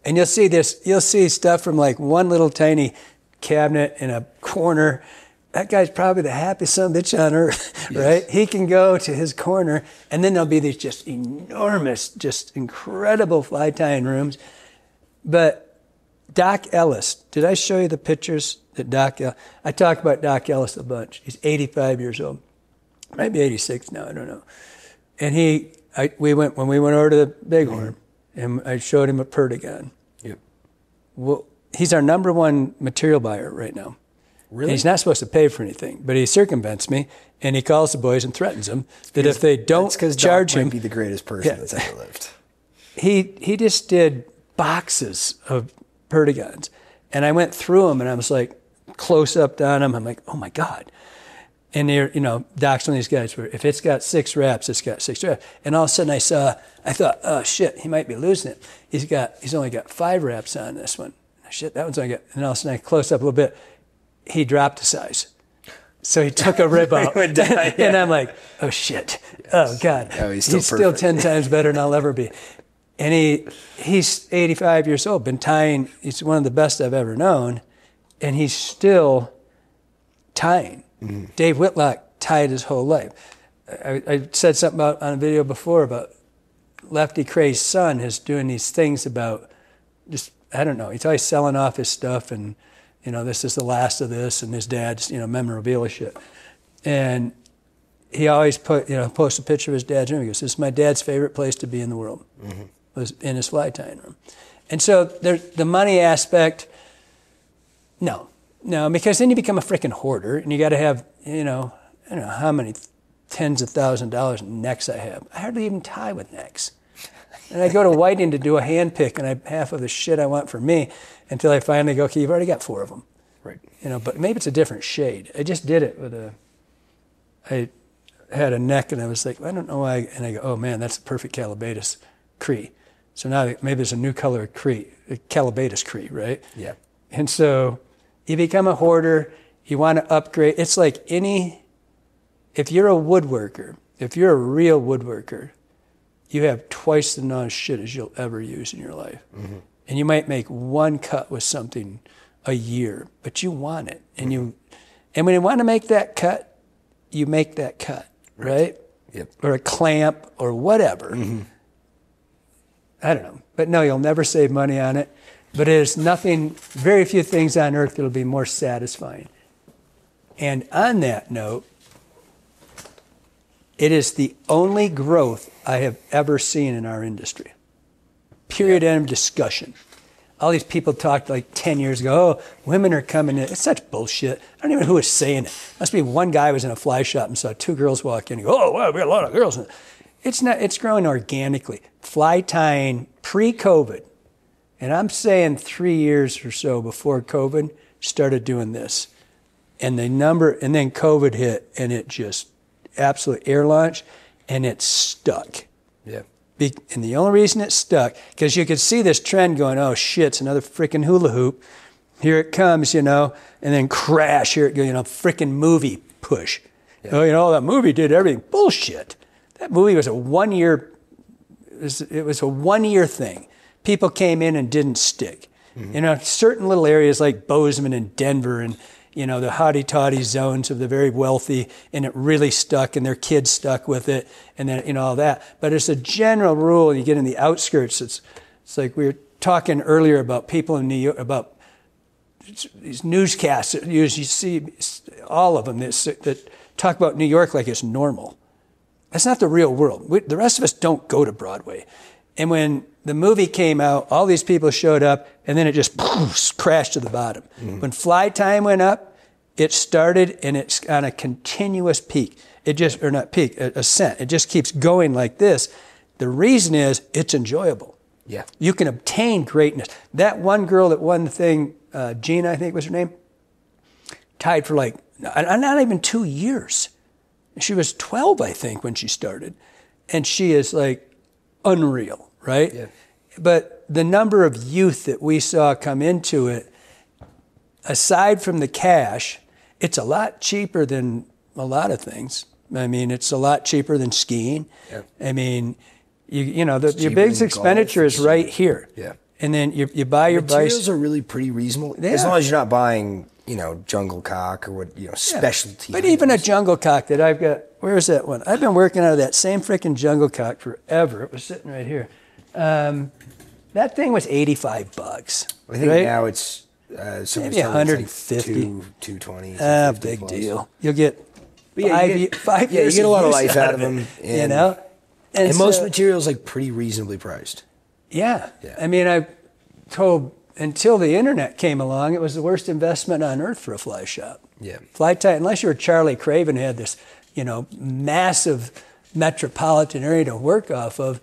And you'll see stuff from like one little tiny cabinet in a corner. That guy's probably the happiest son of a bitch on earth, right? Yes. He can go to his corner, and then there'll be these just enormous, just incredible fly tying rooms. But Doc Ellis, did I show you the pictures that I talk about Doc Ellis a bunch. He's 85 years old. Might be 86 now, I don't know. And when we went over to the Bighorn, and I showed him a Perdigon. Yep. Well, he's our number one material buyer right now. Really? And he's not supposed to pay for anything, but he circumvents me, and he calls the boys and threatens them that if they don't charge him, might be the greatest person that's ever lived. He just did boxes of Perdigons, and I went through them, and I was like close up on them. I'm like, oh my God. And they're, Doc's one of these guys where if it's got 6 wraps, it's got 6 wraps. And all of a sudden I thought, oh shit, he might be losing it. He's only got 5 wraps on this one. Shit, that one's only got, and all of a sudden I close up a little bit. He dropped a size. So he took a rib out. And I'm like, oh shit. Yes. Oh God. Oh, he's still 10 times better than I'll ever be. And he's 85 years old, been tying, he's one of the best I've ever known. And he's still tying. Mm-hmm. Dave Whitlock tied his whole life. I said something on a video before about Lefty Kray's son is doing these things about just, I don't know, he's always selling off his stuff and, this is the last of this and his dad's, memorabilia shit. And he always posts a picture of his dad's room. He goes, this is my dad's favorite place to be in the world, was in his fly tying room. And so there's the money aspect, no, because then you become a freaking hoarder and you got to have, I don't know how many tens of thousands of dollars in necks I have. I hardly even tie with necks. And I go to Whiting to do a hand pick and I have half of the shit I want for me until I finally go, okay, you've already got 4 of them. Right. But maybe it's a different shade. I just did it with I had a neck and I was like, I don't know why. And I go, oh man, that's a perfect Callibatus Cree. So now maybe there's a new color of Cree, Callibatus Cree, right? Yeah. And so you become a hoarder, you want to upgrade. It's like if you're a woodworker, if you're a real woodworker, you have twice the amount of shit as you'll ever use in your life. Mm-hmm. And you might make one cut with something a year, but you want it. And when you want to make that cut, you make that cut, right? Yep. Or a clamp or whatever. Mm-hmm. I don't know. But no, you'll never save money on it. But there's very few things on earth that'll be more satisfying. And on that note, it is the only growth I have ever seen in our industry. Period, end of discussion. All these people talked like 10 years ago, oh, women are coming in. It's such bullshit. I don't even know who was saying it. Must be one guy was in a fly shop and saw 2 girls walk in and go, oh, wow, we got a lot of girls. It's growing organically. Fly tying pre-COVID, and I'm saying 3 years or so before COVID, started doing this. And then COVID hit and it just absolute air launch, and it stuck. Yeah. And the only reason it stuck, because you could see this trend going, oh shit, it's another freaking hula hoop. Here it comes, and then crash, here it goes, freaking movie push. Yeah. Oh, that movie did everything. Bullshit. That movie was a 1 year, it was a 1 year thing. People came in and didn't stick. Mm-hmm. Certain little areas like Bozeman and Denver and the hotty-toddy zones of the very wealthy, and it really stuck, and their kids stuck with it, and then, all that. But as a general rule, you get in the outskirts, it's like we were talking earlier about people in New York, about these newscasts that you see all of them that talk about New York like it's normal. That's not the real world. The rest of us don't go to Broadway. And when the movie came out, all these people showed up, and then it just crashed to the bottom. Mm-hmm. When fly time went up, it started, and it's on a continuous peak. Ascent. It just keeps going like this. The reason is it's enjoyable. Yeah. You can obtain greatness. That one girl that won the thing, Gina, I think was her name, tied for not even 2 years. She was 12, I think, when she started. And she is unreal, right? Yeah. But the number of youth that we saw come into it, aside from the cash, it's a lot cheaper than a lot of things. I mean, it's a lot cheaper than skiing. Yeah. I mean, your biggest expenditure is right here. Yeah. and then you buy your Materials are really pretty reasonable as Yeah. long as you're not buying, jungle cock or specialty. But even a jungle cock that I've got, where is that one? I've been working out of that same freaking jungle cock forever. It was sitting right here. That thing was $85. I think right? now it's Maybe 150. 220. Big plus. deal. You'll get Yeah, five you years get a lot of use life out of it, them, you know? And most so- materials like pretty reasonably priced. Yeah. Yeah. I mean, I told, until the internet came along, it was the worst investment on earth for a fly shop. Yeah. Fly tie, unless you were Charlie Craven, who had this, massive metropolitan area to work off of,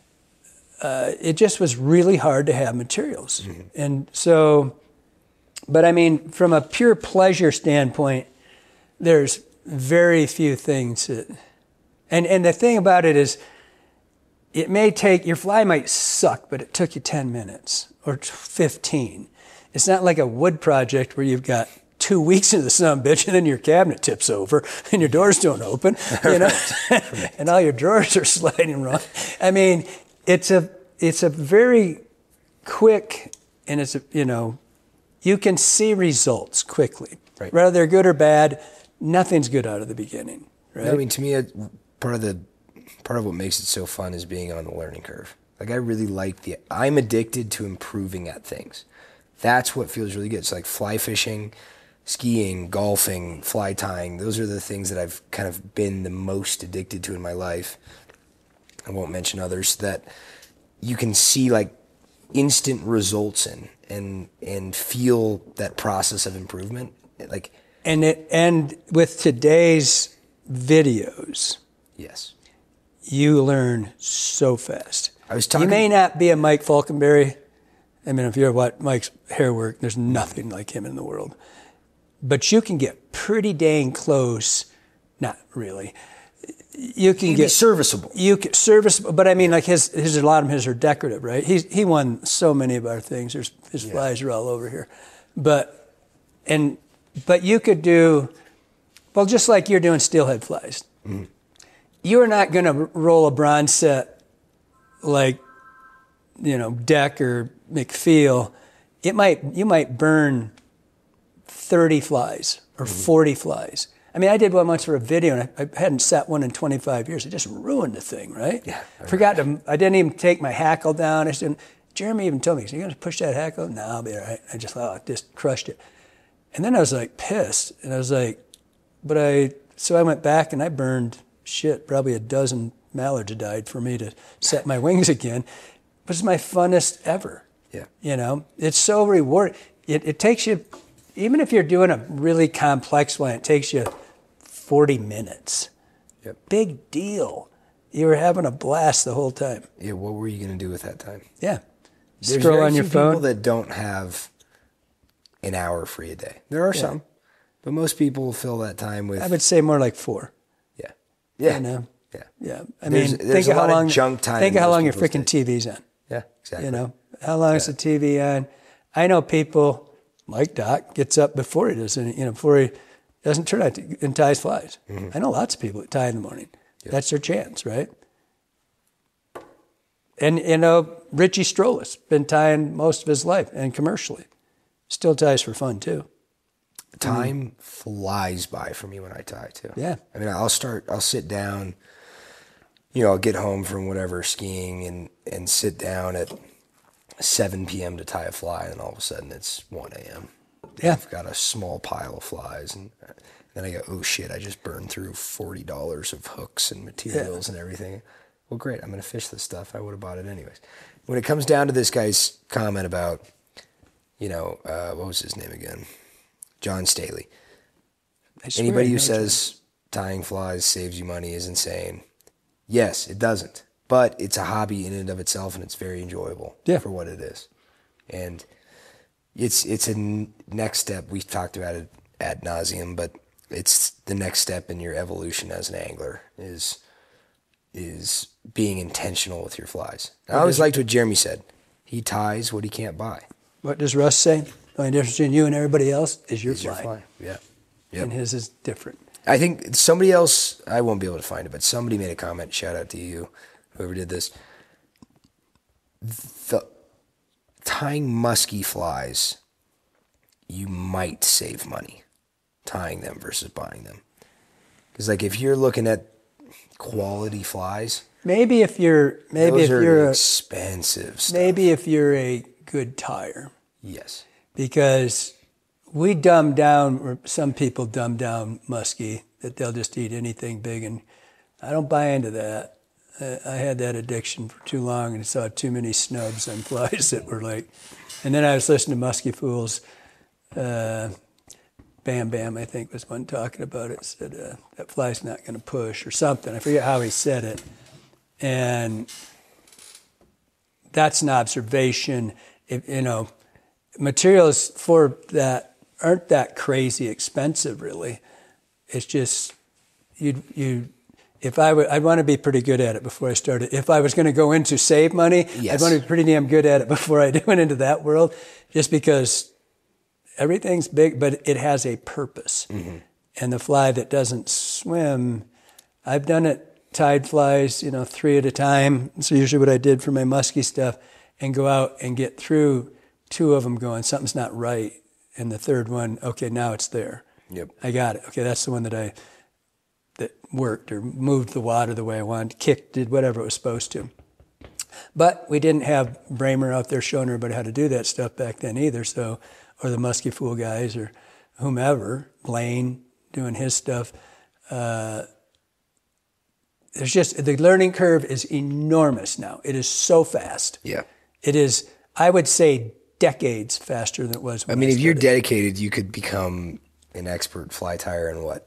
it just was really hard to have materials. Mm-hmm. And so, but I mean, from a pure pleasure standpoint, there's very few things that, and the thing about it is, it may take, your fly might suck, but it took you 10 minutes or 15. It's not like a wood project where you've got 2 weeks into the son of a bitch and then your cabinet tips over and your doors don't open, and all your drawers are sliding wrong. I mean, it's a very quick, and it's you can see results quickly. Right. Whether they're good or bad, nothing's good out of the beginning. Right? I mean, to me, part of what makes it so fun is being on the learning curve. Like, I really like I'm addicted to improving at things. That's what feels really good. It's like fly fishing, skiing, golfing, fly tying. Those are the things that I've kind of been the most addicted to in my life. I won't mention others that you can see like instant results in and feel that process of improvement. Like, and with today's videos, yes. You learn so fast. You may not be a Mike Falconberry. I mean, if you ever watch Mike's hair work, there's nothing like him in the world. But you can get pretty dang close. Not really. You can get serviceable. You can serviceable, but I mean, like his a lot of his are decorative, right? He won so many of our things. His flies are all over here, but you could do, well, just like you're doing steelhead flies. Mm-hmm. You're not going to roll a bronze set like, Deck or McFeel. You might burn 30 flies or 40 flies. I mean, I did one once for a video, and I hadn't set one in 25 years. It just ruined the thing, right? Yeah. I didn't even take my hackle down. Jeremy even told me, "Are you going to push that hackle?" No, I'll be all right. I just crushed it. And then I was like pissed, and I was like, so I went back and I burned probably a dozen mallards had died for me to set my wings again. It was my funnest ever. Yeah. It's so rewarding. It takes you, even if you're doing a really complex one, it takes you 40 minutes. Yep. Big deal. You were having a blast the whole time. Yeah, what were you going to do with that time? Yeah. There's Scroll very on your few phone. people that don't have an hour free a day. There are some, but most people fill that time with. I would say more like 4. Yeah. Yeah. Yeah. Yeah. I mean, there's think of a how lot long. of junk time. Think in of how most long your people's freaking day. TV's on. Yeah, exactly. How long is the TV on? I know people like Doc gets up before he does, before he doesn't turn out and ties flies. Mm-hmm. I know lots of people that tie in the morning. Yep. That's their chance, right? And Richie Strollis been tying most of his life and commercially, still ties for fun too. Time flies by for me when I tie too. Yeah. I mean, I'll sit down. I'll get home from whatever skiing and sit down at 7 p.m. to tie a fly, and all of a sudden it's 1 a.m. Yeah. I've got a small pile of flies, and then I go, oh shit, I just burned through $40 of hooks and materials and everything. Well, great, I'm going to fish this stuff. I would have bought it anyways. When it comes down to this guy's comment about, what was his name again? John Staley. Anybody who says tying flies saves you money is insane. Yes, it doesn't. But it's a hobby in and of itself, and it's very enjoyable for what it is. And it's a next step. We've talked about it ad nauseum, but it's the next step in your evolution as an angler is being intentional with your flies. I always liked what Jeremy said. He ties what he can't buy. What does Russ say? The only difference between you and everybody else is your fly. Yeah. Yep. And his is different. I think somebody else, I won't be able to find it, but somebody made a comment, shout out to you, whoever did this. The tying musky flies, you might save money tying them versus buying them. Because like if you're looking at quality flies, maybe if you're expensive stuff. Maybe if you're a good tyer. Yes. Because we dumb down, or some people dumb down muskie, that they'll just eat anything big, and I don't buy into that. I had that addiction for too long and saw too many snubs on flies that were like, and then I was listening to Muskie Fools. Bam Bam, I think, was one talking about it. Said that fly's not going to push or something. I forget how he said it. And that's an observation. If, materials for that aren't that crazy expensive, really. It's just I'd want to be pretty good at it before I started. If I was going to go into save money, yes. I'd want to be pretty damn good at it before I went into that world, just because everything's big, but it has a purpose. Mm-hmm. And the fly that doesn't swim, I've done it, tied flies, 3 at a time. That's usually what I did for my musky stuff, and go out and get through 2 of them going, something's not right. And the third one, okay, now it's there. Yep. I got it. Okay, that's the one that worked or moved the water the way I wanted, kicked, did whatever it was supposed to. But we didn't have Bramer out there showing everybody how to do that stuff back then either, so, or the Muskie Fool guys or whomever, Blaine doing his stuff. There's just, the learning curve is enormous now. It is so fast. Yeah. It is, I would say, decades faster than it was when I if you're started. dedicated, you could become an expert fly tyer in what?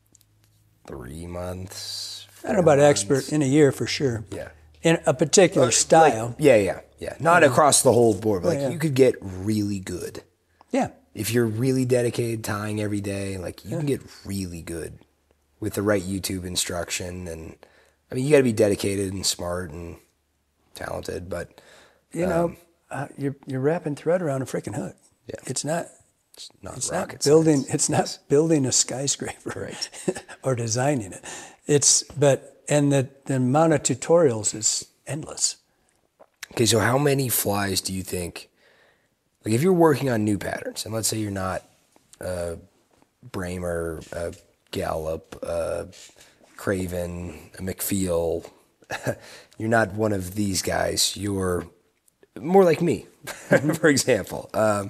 3 months? I don't know about expert in a year for sure. Yeah. In a particular style. Yeah. Not across the whole board, but Yeah. you could get really good. Yeah. If you're really dedicated, tying every day, you can get really good with the right YouTube instruction. And you got to be dedicated and smart and talented, but you're wrapping thread around a freaking hook. Yeah. It's not rocket building. science. It's not building a skyscraper, Right. or designing it. The amount of tutorials is endless. Okay, so how many flies do you think, if you're working on new patterns, and let's say you're not a Bramer, a Gallup, a Craven, a McFeel, you're not one of these guys, you're more like me, for example,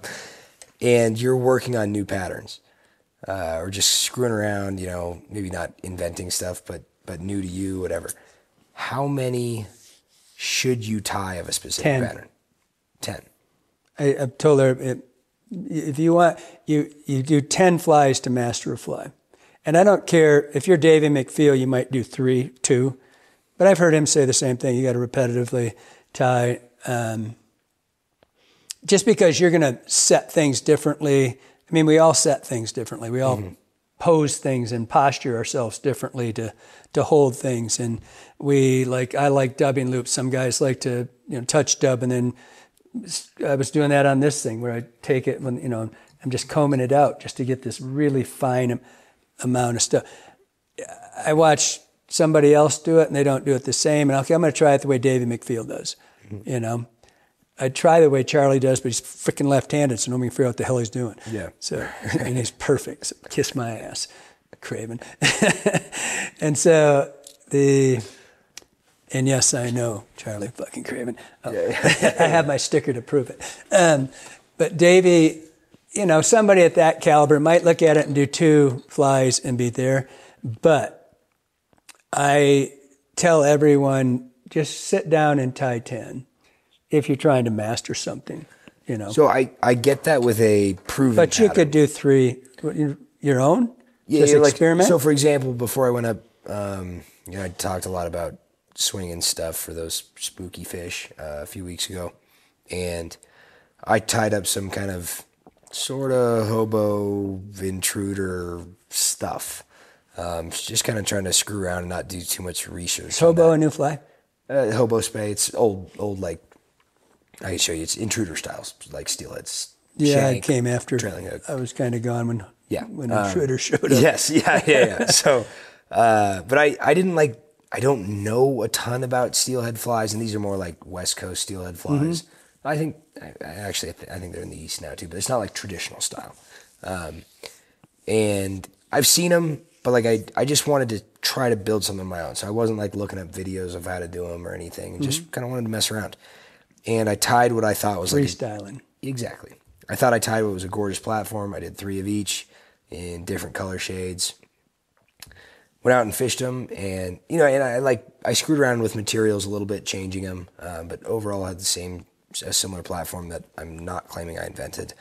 and you're working on new patterns, or just screwing around, maybe not inventing stuff, but new to you, whatever. How many should you tie of a specific 10. pattern? 10. I've told her, if you want, you do 10 flies to master a fly. And I don't care, if you're Davey McFeel, you might do 2. But I've heard him say the same thing. You got to repetitively tie. Just because you're going to set things differently. We all set things differently. We all pose things and posture ourselves differently to hold things. And I like dubbing loops. Some guys like to touch dub, and then I was doing that on this thing where I take it when I'm just combing it out just to get this really fine amount of stuff. I watch somebody else do it and they don't do it the same, and okay, I'm going to try it the way Davey McFeel does. I try the way Charlie does, but he's freaking left-handed, so nobody can figure out what the hell he's doing. Yeah. So, and he's perfect. So kiss my ass, Craven. And so and yes, I know Charlie fucking Craven. Oh, yeah. I have my sticker to prove it. But Davey, somebody at that caliber might look at it and do 2 flies and be there. But I tell everyone, just sit down and tie 10 if you're trying to master something, So I get that with a proven But you pattern. could do 3, your own? Yeah, Just experiment? So, for example, before I went up, I talked a lot about swinging stuff for those spooky fish a few weeks ago. And I tied up some kind of sort of hobo intruder stuff. Just kind of trying to screw around and not do too much research. Is hobo a new fly? Hobo spay. It's old, I can show you. It's intruder styles, like steelheads. Yeah, shank, I came after. trailing hook. I was kind of gone when intruder showed up. Yes, yeah. So, but I didn't I don't know a ton about steelhead flies, and these are more like West Coast steelhead flies. I think I think they're in the East now too, but it's not like traditional style. And I've seen them, but like I just wanted to try to build something of my own. So I wasn't like looking up videos of how to do them or anything, and just kind of wanted to mess around. And I tied what I thought was freestyling. Exactly. I thought I tied what was a gorgeous platform. I did 3 of each in different color shades. Went out and fished them, and I screwed around with materials a little bit, changing them, but overall I had a similar platform that I'm not claiming I invented.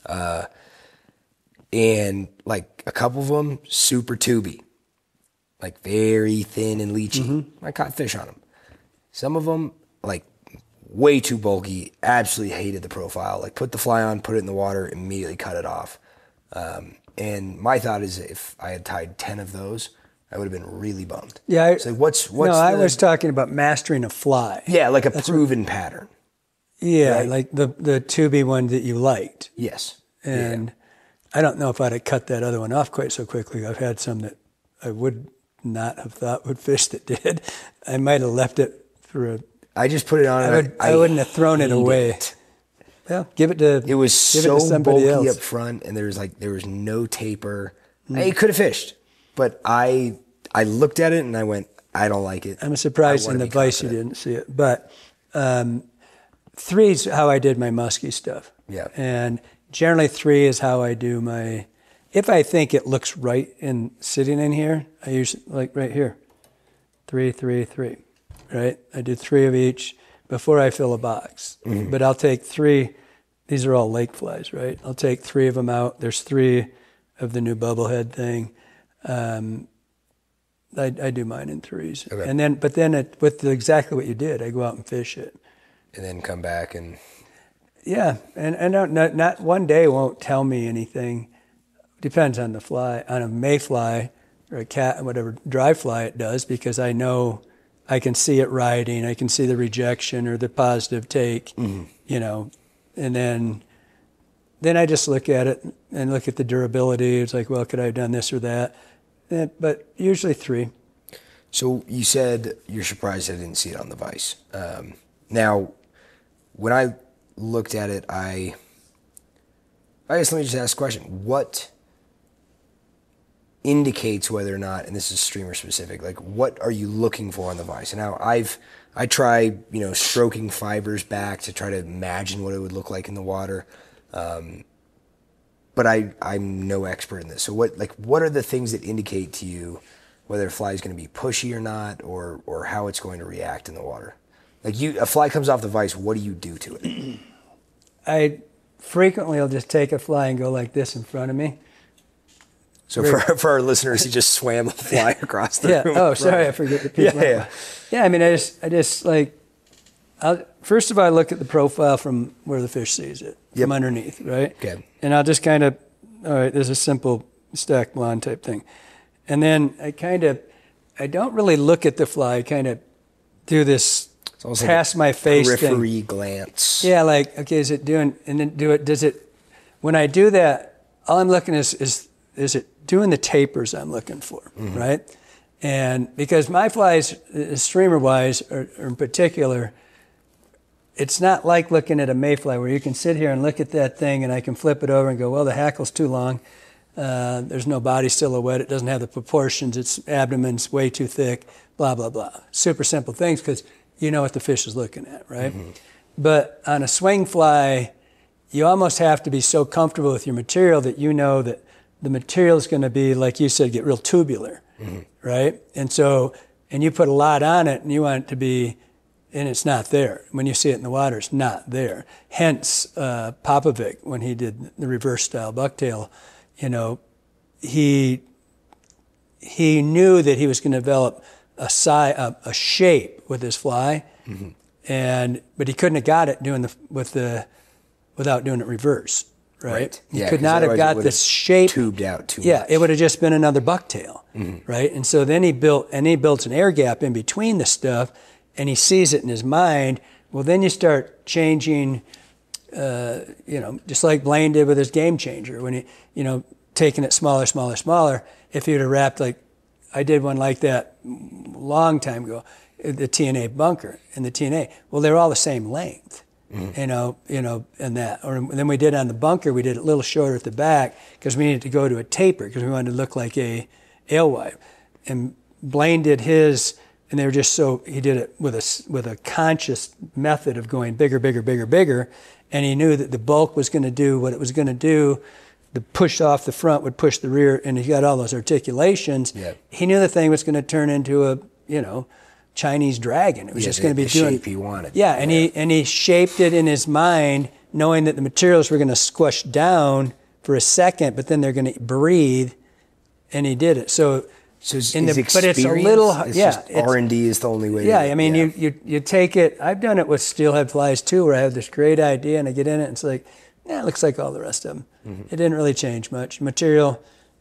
And like a couple of them, super tubey, like very thin and leachy. I caught fish on them. Some of them, like way too bulky, absolutely hated the profile. Like put the fly on, put it in the water, immediately cut it off. And my thought is if I had tied 10 of those, I would have been really bummed. Yeah. So what's I was talking about mastering a fly. Yeah, like a proven pattern. Yeah, right? like the tubey one that you liked. Yes. And I don't know if I'd have cut that other one off quite so quickly. I've had some that I would not have thought would fish that did. I might have left it for a... I just put it on. I wouldn't have thrown it away. It. Well, give it to... It was so bulky else. up front, and there was no taper. It could have fished, but I looked at it and I went, I don't like it. I'm surprised in the vise you didn't see it. But 3 is how I did my musky stuff. Yeah. And generally 3 is how I do my... If I think it looks right in sitting in here, I use like right here. 3, 3, 3. Right? I do 3 of each before I fill a box. But I'll take 3... These are all lake flies, right? I'll take 3 of them out. There's 3 of the new bubblehead thing. I do mine in 3s. Okay. And then, with exactly what you did, I go out and fish it. And then come back and... Yeah, and not one day won't tell me anything. Depends on the fly. On a mayfly or a cat, whatever dry fly it does, because I know I can see it riding. I can see the rejection or the positive take, and then I just look at it and look at the durability. It's like, well, could I have done this or that? But usually 3. So you said you're surprised I didn't see it on the vise. Now, when I looked at it, I guess let me just ask a question. What indicates whether or not, and this is streamer specific, like what are you looking for on the vise? And now I try, stroking fibers back to try to imagine what it would look like in the water. But I'm no expert in this. So what are the things that indicate to you whether a fly is going to be pushy or not, or how it's going to react in the water? Like a fly comes off the vise, what do you do to it? I frequently will just take a fly and go like this in front of me. So for our listeners, he just swam the fly across the room. Oh, sorry, I forget the people. Yeah. I mean, I just like. First of all, I look at the profile from where the fish sees it, from underneath, right? Okay. And I'll just kind of, all right, there's a simple stacked blonde type thing. And then I don't really look at the fly. I kind of do this past my face periphery thing. glance. Yeah, like, okay, is it doing, and then when I do that, all I'm looking is it doing the tapers I'm looking for, right? And because my flies, streamer-wise, or in particular, it's not like looking at a mayfly where you can sit here and look at that thing and I can flip it over and go, well, the hackle's too long. There's no body silhouette. It doesn't have the proportions. Its abdomen's way too thick, blah, blah, blah. Super simple things because you know what the fish is looking at, right? But on a swing fly, you almost have to be so comfortable with your material that you know that the material is going to be, like you said, get real tubular, right? And you put a lot on it and you want it to be, and it's not there. When you see it in the water, it's not there. Hence, Popovic, when he did the reverse style bucktail, he knew that he was going to develop a shape with his fly, but he couldn't have got it without doing it reverse, right? He could not have got the shape tubed out too much. Yeah, it would have just been another bucktail, right? And so then he built an air gap in between the stuff. And he sees it in his mind. Well, then you start changing, just like Blaine did with his Game Changer when he, taking it smaller. If he would have wrapped, like I did one like that long time ago, the TNA bunker and the TNA. Well, they're all the same length, And that. Or then we did on the bunker, we did it a little shorter at the back because we needed to go to a taper because we wanted to look like a alewife. And Blaine did his, and they were just he did it with a conscious method of going bigger, bigger, bigger, bigger. And he knew that the bulk was going to do what it was going to do. The push off the front would push the rear, and he got all those articulations. Yeah. He knew the thing was going to turn into a, Chinese dragon. It was just going to be doing shape he wanted. Yeah, and he shaped it in his mind, knowing that the materials were going to squash down for a second, but then they're going to breathe, and he did it. So it's but it's a little R&D is the only way. Yeah, I mean, you take it. I've done it with steelhead flies too, where I have this great idea and I get in it, and it's like, it looks like all the rest of them. Mm-hmm. It didn't really change much. Material,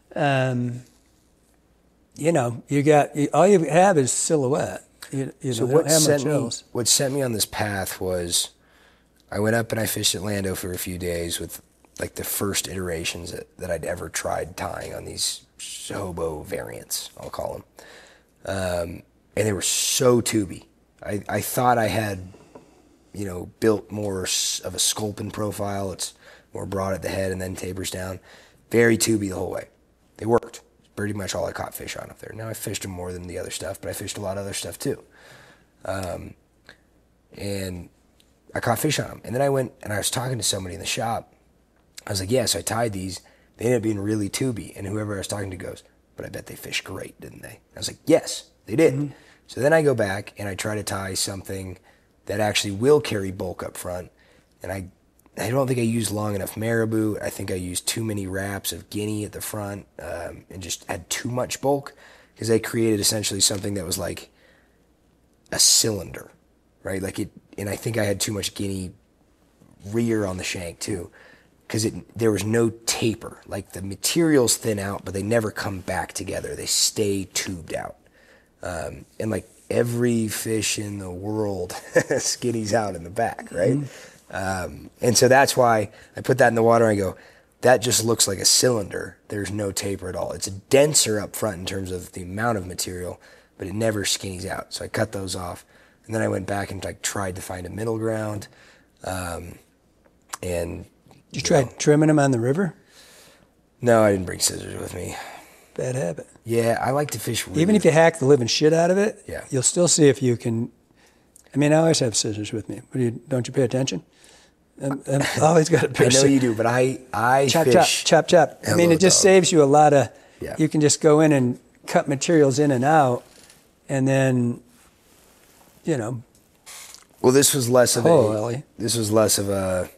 all you have is silhouette. So don't have much else. What sent me on this path was, I went up and I fished at Lando for a few days with like the first iterations that I'd ever tried tying on these hobo variants, I'll call them. And they were so tubey. I thought I had, built more of a sculpin profile. It's more broad at the head and then tapers down. Very tubey the whole way. They worked. Pretty much all I caught fish on up there. Now I fished them more than the other stuff, but I fished a lot of other stuff too. And I caught fish on them. And then I went and I was talking to somebody in the shop. I was like, yes, I tied these. They ended up being really tubey. And whoever I was talking to goes, but I bet they fished great, didn't they? I was like, yes, they did. Mm-hmm. So then I go back and I try to tie something that actually will carry bulk up front. And I don't think I used long enough marabou. I think I used too many wraps of guinea at the front and just had too much bulk because they created essentially something that was like a cylinder, right? And I think I had too much guinea rear on the shank too because there was no taper. Like the materials thin out, but they never come back together. They stay tubed out. And like every fish in the world skinnies out in the back, right? Mm-hmm. And so that's why I put that in the water and I go, that just looks like a cylinder. There's no taper at all. It's denser up front in terms of the amount of material, but it never skinnies out. So I cut those off. And then I went back and tried to find a middle ground. And you tried trimming them on the river? No, I didn't bring scissors with me. Bad habit. Yeah, I like to fish. Even if you hack the living shit out of it, yeah, you'll still see if you can. I mean, I always have scissors with me. Don't you pay attention? I always got a pair. I know you do, but I chop, fish. Chop. I mean, it just saves you a lot of. Yeah. You can just go in and cut materials in and out, and then, Well, this was less of a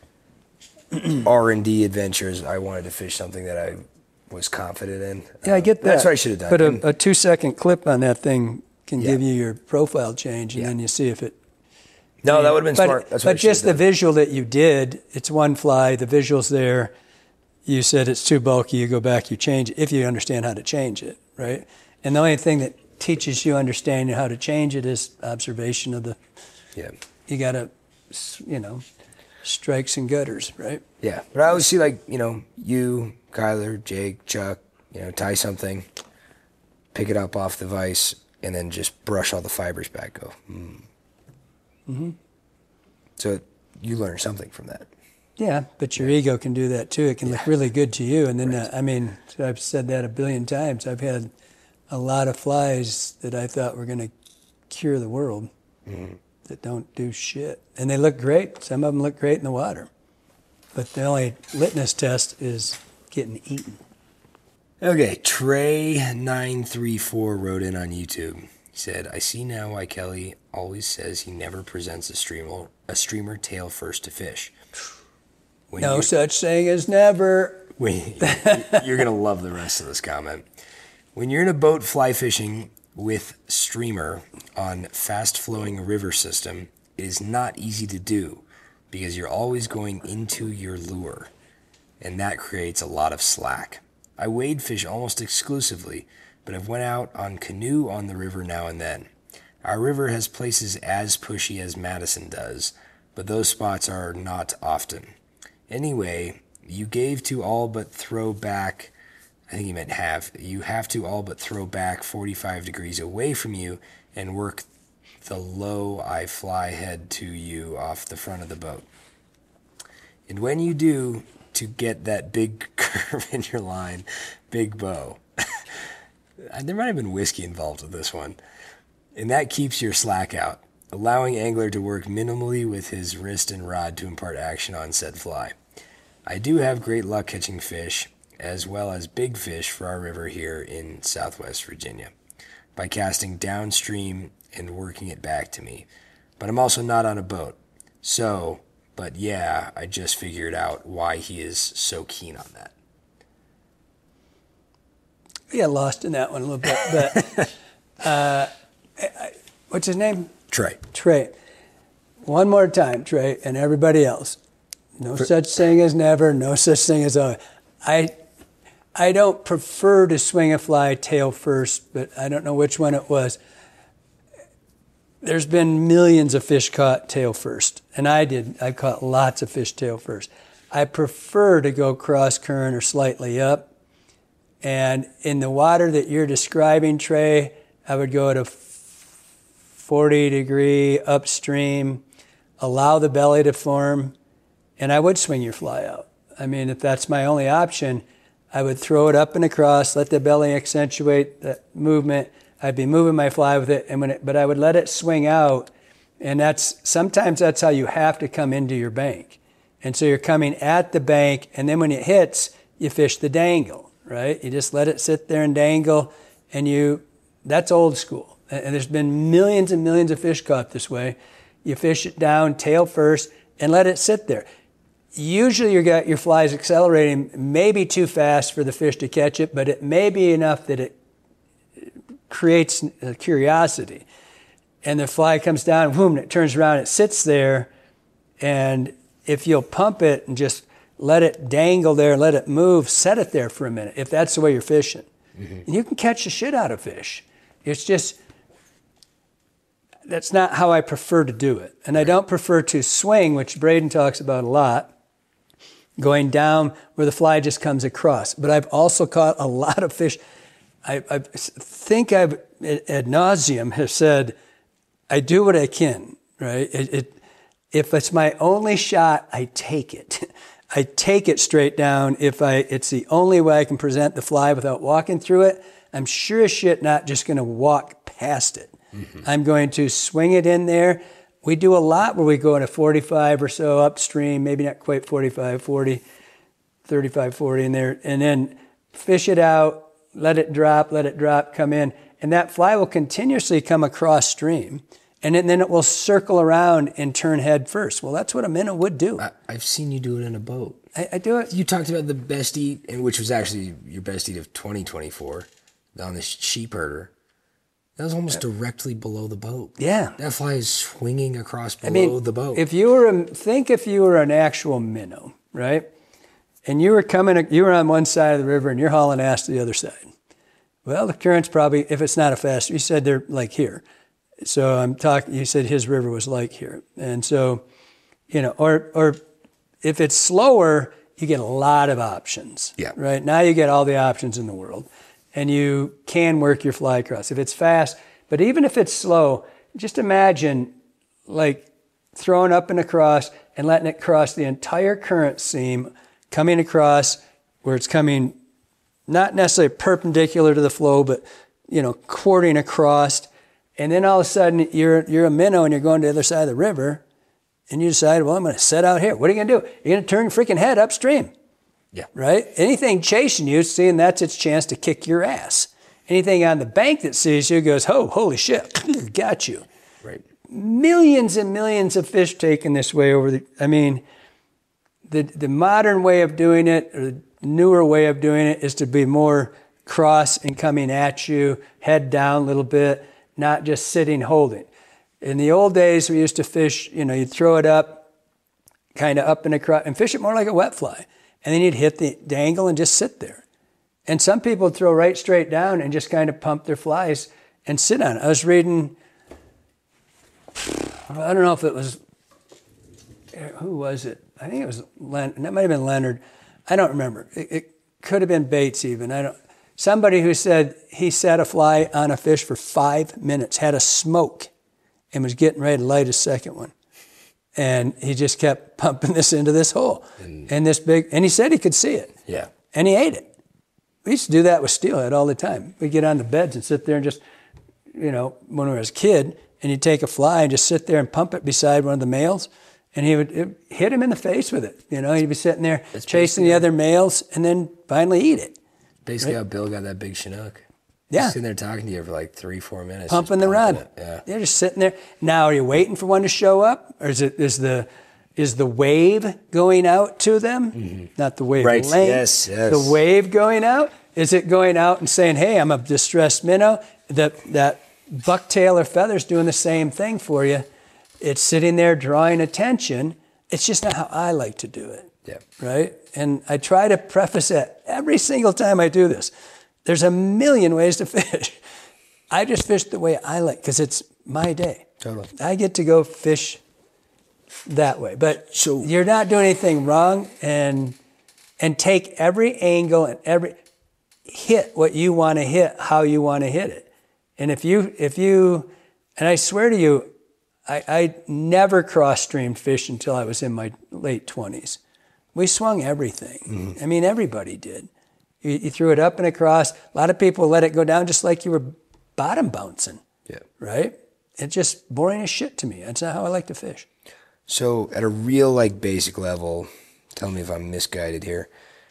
R&D adventures. I wanted to fish something that I was confident in. Yeah, I get that. That's what I should have done. But a 2-second clip on that thing can give you your profile change, and then you see if it. No, that would have been smart. That's what but just the visual that you did, it's one fly, the visual's there. You said it's too bulky, you go back, you change it, if you understand how to change it, right? And the only thing that teaches you understanding how to change it is observation of the. Yeah. You got to, strikes and gutters, right? Yeah. But I always see you, Kyler, Jake, Chuck, tie something, pick it up off the vise, and then just brush all the fibers back. Go. Mm-hmm. So you learn something from that. Yeah, but your ego can do that too. It can look really good to you. And then, I've said that a billion times. I've had a lot of flies that I thought were going to cure the world that don't do shit. And they look great. Some of them look great in the water. But the only litmus test is getting eaten. Okay, Trey934 wrote in on YouTube. He said, I see now why Kelly always says he never presents a streamer tail first to fish. No such thing as never. You're going to love the rest of this comment. When you're in a boat fly fishing with streamer on fast-flowing river system, it is not easy to do because you're always going into your lure, and that creates a lot of slack. I wade fish almost exclusively, but I've went out on canoe on the river now and then. Our river has places as pushy as Madison does, but those spots are not often. Anyway, you gave to all but throw back, I think he meant have. You have to all but throw back 45 degrees away from you and work the low I fly head to you off the front of the boat. And when you do, to get that big curve in your line, big bow. There might have been whiskey involved with this one. And that keeps your slack out, allowing angler to work minimally with his wrist and rod to impart action on said fly. I do have great luck catching fish, as well as big fish for our river here in Southwest Virginia, by casting downstream and working it back to me. But I'm also not on a boat. So, but yeah, I just figured out why he is so keen on that. I got lost in that one a little bit, but what's his name? Trey. Trey. One more time, Trey, and everybody else. No such thing as never, no such thing as always. I don't prefer to swing a fly tail first, but I don't know which one it was. There's been millions of fish caught tail first, and I caught lots of fish tail first. I prefer to go cross current or slightly up. And in the water that you're describing, Trey, I would go at a 40-degree upstream, allow the belly to form, and I would swing your fly out. I mean, if that's my only option, I would throw it up and across, let the belly accentuate the movement. I'd be moving my fly with it, but I would let it swing out, and sometimes that's how you have to come into your bank. And so you're coming at the bank, and then when it hits, you fish the dangle, right? You just let it sit there and dangle, and that's old school. And there's been millions and millions of fish caught this way. You fish it down, tail first, and let it sit there. Usually your fly's accelerating maybe too fast for the fish to catch it, but it may be enough that it creates curiosity. And the fly comes down, boom, it turns around, it sits there, and if you'll pump it and just let it dangle there, let it move, set it there for a minute, if that's the way you're fishing. Mm-hmm. And you can catch the shit out of fish. It's just, that's not how I prefer to do it. And I don't prefer to swing, which Braden talks about a lot, going down where the fly just comes across. But I've also caught a lot of fish. I think I've ad nauseum have said, I do what I can, right? If it's my only shot, I take it. I take it straight down. It's the only way I can present the fly without walking through it. I'm sure as shit not just going to walk past it. Mm-hmm. I'm going to swing it in there. We do a lot where we go in a 45 or so upstream, maybe not quite 45, 40, 35, 40 in there, and then fish it out, let it drop, come in. And that fly will continuously come across stream, and then it will circle around and turn head first. Well, that's what a minnow would do. I've seen you do it in a boat. I do it. You talked about the best eat, which was actually your best eat of 2024 on the sheep herder. That was almost directly below the boat. Yeah. That fly is swinging across below the boat. If you were an actual minnow, right? And you were on one side of the river and you're hauling ass to the other side. Well, the current's probably, if it's not a fast, you said they're like here. So you said his river was like here. And so, or if it's slower, you get a lot of options. Yeah. Right? Now you get all the options in the world. And you can work your fly across. If it's fast, but even if it's slow, just imagine like throwing up and across and letting it cross the entire current seam, coming across where it's coming not necessarily perpendicular to the flow, but quartering across. And then all of a sudden you're a minnow and you're going to the other side of the river, and you decide, well, I'm going to set out here. What are you going to do? You're going to turn your freaking head upstream. Yeah. Right? Anything chasing you, seeing that's its chance to kick your ass. Anything on the bank that sees you goes, oh, holy shit, got you. Right. Millions and millions of fish taken this way the modern way of doing it, or the newer way of doing it, is to be more cross and coming at you, head down a little bit, not just sitting holding. In the old days, we used to fish, you'd throw it up, kind of up and across, and fish it more like a wet fly. And then you'd hit the dangle and just sit there. And some people throw right straight down and just kind of pump their flies and sit on it. I was reading, I don't know if it was, who was it? I think it was Leonard. That might have been Leonard. I don't remember. It could have been Bates even. Somebody who said he set a fly on a fish for 5 minutes, had a smoke, and was getting ready to light a second one. And he just kept pumping this into this hole. And this big, and he said he could see it. Yeah. And he ate it. We used to do that with steelhead all the time. We'd get on the beds and sit there and just, when we were a kid, and he'd take a fly and just sit there and pump it beside one of the males, and he would hit him in the face with it. He'd be sitting there chasing the other males and then finally eat it. Basically how Bill got that big Chinook. Yeah. He's sitting there talking to you for like 3-4 minutes. Pumping the rod. Yeah. They're just sitting there. Now, are you waiting for one to show up? Or is the wave going out to them? Mm-hmm. Not the wave length. Yes. The wave going out? Is it going out and saying, hey, I'm a distressed minnow? That bucktail or feather's doing the same thing for you. It's sitting there drawing attention. It's just not how I like to do it. Yeah. Right? And I try to preface that every single time I do this. There's a million ways to fish. I just fish the way I like because it's my day. Totally. I get to go fish that way. But you're not doing anything wrong, and take every angle and hit what you want to hit, how you want to hit it. And if you, and I swear to you, I never cross-streamed fish until I was in my late 20s. We swung everything. Mm-hmm. I mean, everybody did. You threw it up and across. A lot of people let it go down just like you were bottom bouncing. Yeah. Right? It's just boring as shit to me. That's not how I like to fish. So at a real basic level, tell me if I'm misguided here,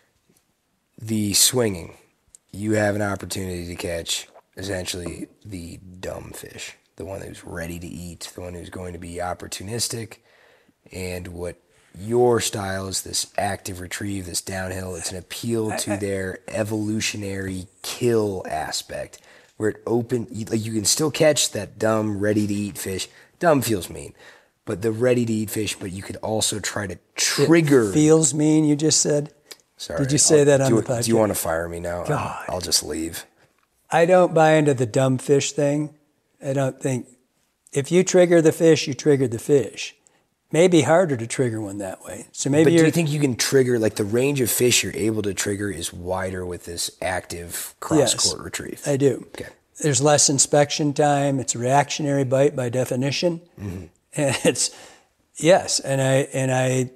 the swinging, you have an opportunity to catch essentially the dumb fish, the one who's ready to eat, the one who's going to be opportunistic, and what your style is this active retrieve, this downhill. It's an appeal to their evolutionary kill aspect, where you can still catch that dumb, ready-to-eat fish. Dumb feels mean, but the ready-to-eat fish, but you could also try to trigger. It feels mean, you just said? Sorry. Did you say that on the podcast? Do you want to fire me now? God. I'll just leave. I don't buy into the dumb fish thing. I don't think, if you trigger the fish, you trigger the fish. Maybe harder to trigger one that way. So maybe. But do you think you can trigger, the range of fish you're able to trigger is wider with this active cross-court retrieve? I do. Okay. There's less inspection time. It's a reactionary bite by definition. Mm-hmm. And and I,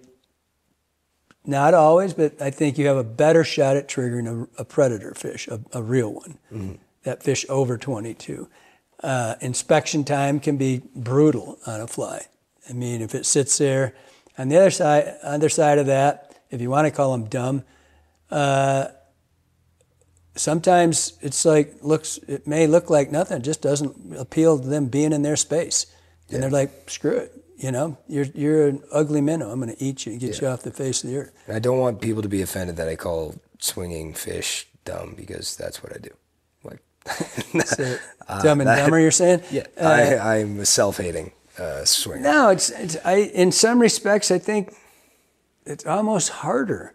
not always, but I think you have a better shot at triggering a predator fish, a real one. Mm-hmm. That fish over 22. Inspection time can be brutal on a fly. I mean, if it sits there, on the other side of that, if you want to call them dumb, sometimes it's it may look like nothing, it just doesn't appeal to them being in their space. And they're like, screw it, you're an ugly minnow, I'm going to eat you and get you off the face of the earth. I don't want people to be offended that I call swinging fish dumb, because that's what I do. So, dumb and dumber, you're saying? Yeah, I'm self-hating. Swinger. No, in some respects, I think it's almost harder,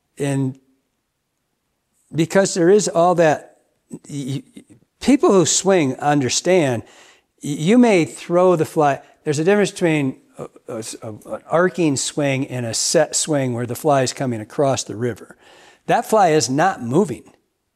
because there is all that. People who swing understand. You may throw the fly. There's a difference between an arcing swing and a set swing where the fly is coming across the river. That fly is not moving.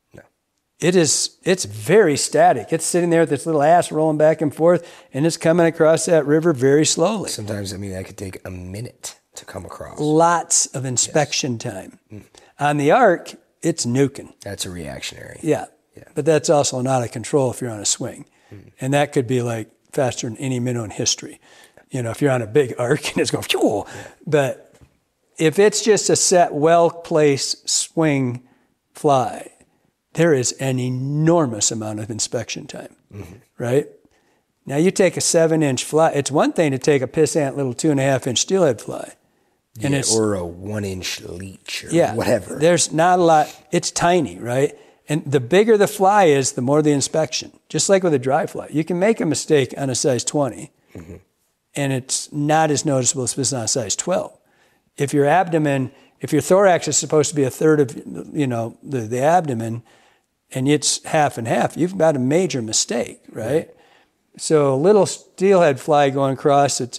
It's very static. It's sitting there with its little ass rolling back and forth, and it's coming across that river very slowly. Sometimes, that could take a minute to come across. Lots of inspection time. Mm. On the arc, it's nuking. That's a reactionary. Yeah. But that's also not a control if you're on a swing. Mm. And that could be faster than any minnow in history. If you're on a big arc and it's going, phew. Yeah. But if it's just a set, well-placed swing fly, there is an enormous amount of inspection time, right? Now you take a 7-inch fly. It's one thing to take a pissant little 2.5-inch steelhead fly. Or a 1-inch leech or whatever. There's not a lot. It's tiny, right? And the bigger the fly is, the more the inspection. Just like with a dry fly. You can make a mistake on a size 20, and it's not as noticeable as if it's on a size 12. If your thorax is supposed to be a third of, the abdomen, and it's half and half, you've got a major mistake, right? So a little steelhead fly going across, it's,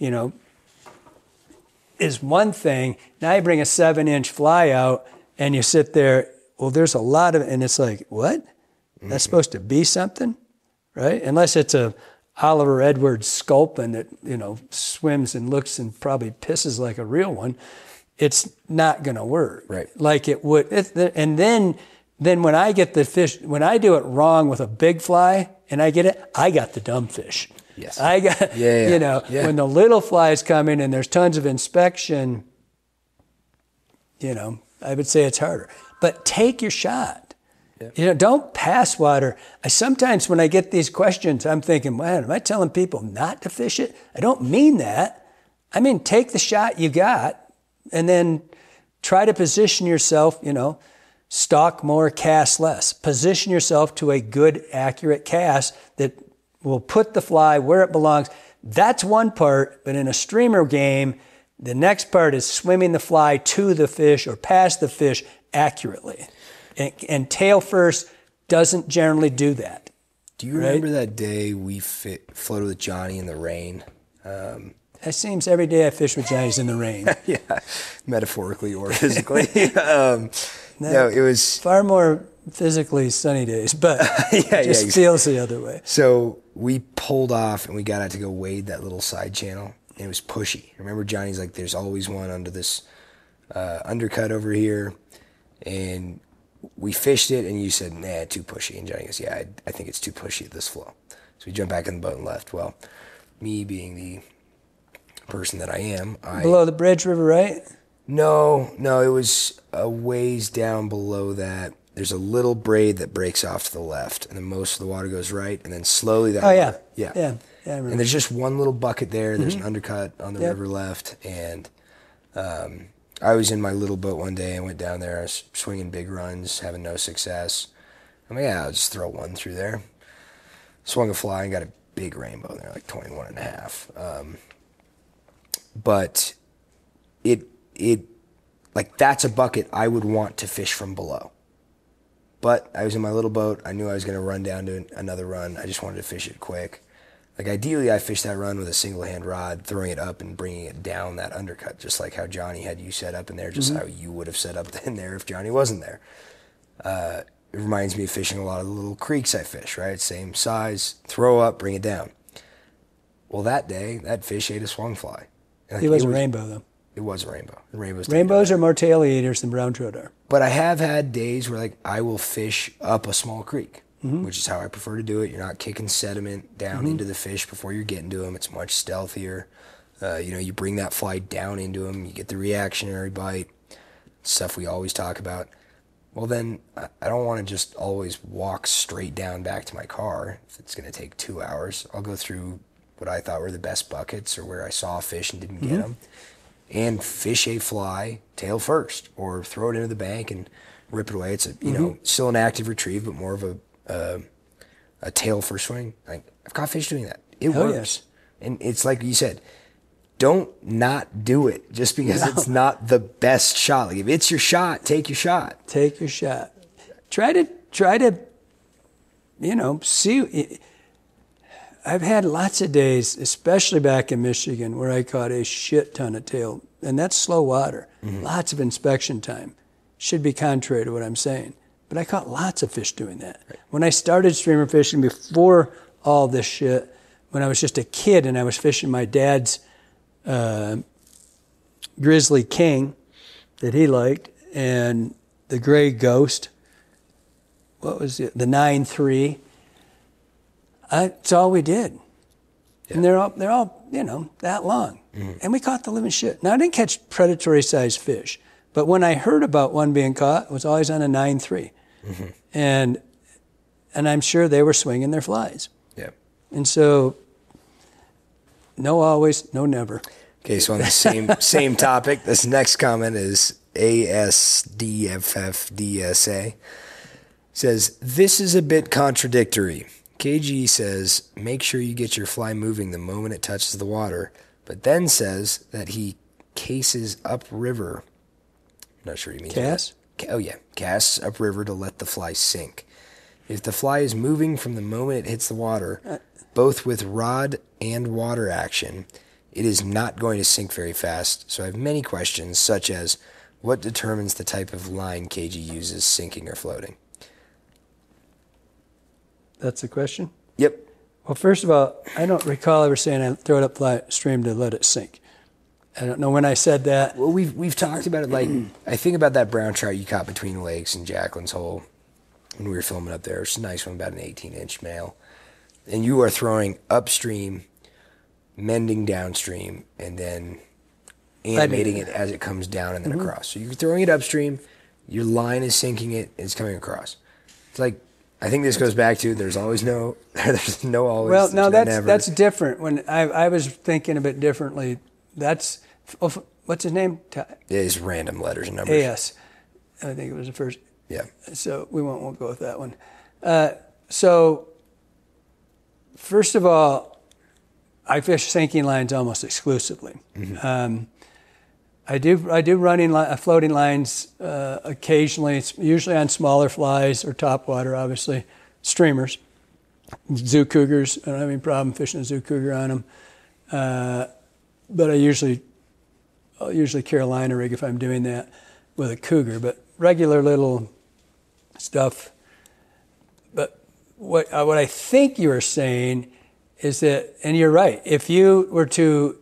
is one thing. Now you bring a 7-inch fly out and you sit there, well, there's a lot of, and it's like, what? That's supposed to be something, right? Unless it's a Oliver Edwards sculpin that, swims and looks and probably pisses like a real one, it's not going to work. Right. Like it would. And then when I get the fish, when I do it wrong with a big fly and I get it, I got the dumb fish. Yes. I got, when the little flies come in and there's tons of inspection, I would say it's harder. But take your shot. Yeah. Don't pass water. Sometimes when I get these questions, I'm thinking, man, am I telling people not to fish it? I don't mean that. I mean, take the shot you got and then try to position yourself, stalk more, cast less. Position yourself to a good, accurate cast that will put the fly where it belongs. That's one part, but in a streamer game, the next part is swimming the fly to the fish or past the fish accurately. And tail first doesn't generally do that. Do you remember that day we floated with Johnny in the rain? It seems every day I fish with Johnny's in the rain. Yeah, metaphorically or physically. No, it was far more physically sunny days, but it just feels the other way. So we pulled off and we got out to go wade that little side channel, and it was pushy. Remember, Johnny's like, "There's always one under this undercut over here," and we fished it, and you said, "Nah, too pushy." And Johnny goes, "Yeah, I think it's too pushy at this flow." So we jumped back in the boat and left. Well, me being the person that I am, below the Bridge River, right? No, it was a ways down below that. There's a little braid that breaks off to the left, and then most of the water goes right, and then slowly that. Oh yeah, yeah. I remember. And there's just one little bucket there. There's an undercut on the river left, and I was in my little boat one day and went down there. I was swinging big runs, having no success. I'm like, I'll just throw one through there. Swung a fly and got a big rainbow there, like 21 and a half. But it like that's a bucket I would want to fish from below. But I was in my little boat. I knew I was going to run down to another run. I just wanted to fish it quick. Like ideally, I fished that run with a single hand rod, throwing it up and bringing it down that undercut, just like how Johnny had you set up in there, just how you would have set up in there if Johnny wasn't there. It reminds me of fishing a lot of the little creeks I fish, right? Same size, throw up, bring it down. Well, that day, that fish ate a swung fly. It was a rainbow, though. It was a rainbow. Rainbows are more tail eaters than brown trout are. But I have had days where like I will fish up a small creek, which is how I prefer to do it. You're not kicking sediment down into the fish before you're getting to them. It's much stealthier. You bring that fly down into them. You get the reactionary bite, stuff we always talk about. Well, then I don't want to just always walk straight down back to my car. If it's going to take 2 hours, I'll go through what I thought were the best buckets or where I saw a fish and didn't get them. And fish a fly tail first, or throw it into the bank and rip it away. It's still an active retrieve, but more of a tail first swing. Like I've caught fish doing that. It works, yes. And it's like you said, don't not do it just because it's not the best shot. Like if it's your shot, take your shot. Take your shot. Try to, see. I've had lots of days, especially back in Michigan, where I caught a shit ton of tail, and that's slow water. Lots of inspection time. Should be contrary to what I'm saying. But I caught lots of fish doing that. Right. When I started streamer fishing before all this shit, when I was just a kid and I was fishing my dad's Grizzly King that he liked, and the Gray Ghost, what was it, the 9.3, that's all we did. Yeah. And they're all that long. And we caught the living shit. Now, I didn't catch predatory-sized fish, but when I heard about one being caught, it was always on a 9.3. And I'm sure they were swinging their flies. Yeah. And so, no always, no never. Okay, so on the same topic, this next comment is ASDFFDSA. Says, this is a bit contradictory. KG says, make sure you get your fly moving the moment it touches the water, but then says that he cases upriver. I'm not sure what he means. Casts? Oh, yeah. Casts upriver to let the fly sink. If the fly is moving from the moment it hits the water, both with rod and water action, it is not going to sink very fast. So I have many questions, such as, what determines the type of line KG uses, sinking or floating? That's the question? Yep. Well, first of all, I don't recall ever saying I throw it up fly stream to let it sink. I don't know when I said that. Well, we've talked about it. Like, I think about that brown trout you caught between lakes in Jacqueline's Hole when we were filming up there. It's a nice one, about an 18-inch male. And you are throwing upstream, mending downstream, and then animating it as it comes down and then across. So you're throwing it upstream, your line is sinking it, and it's coming across. It's like, I think this goes back to there's no always. Well, no, that's different. When I was thinking a bit differently. That's, what's his name? It's random letters and numbers. A.S. I think it was the first. Yeah. So we won't go with that one. So first of all, I fish sinking lines almost exclusively. Mm-hmm. I do floating lines occasionally. It's usually on smaller flies or topwater, obviously. Streamers, zoo cougars. I don't have any problem fishing a zoo cougar on them. But I'll usually carry a liner rig if I'm doing that with a cougar. But regular little stuff. But what I think you were saying is that, and you're right, if you were to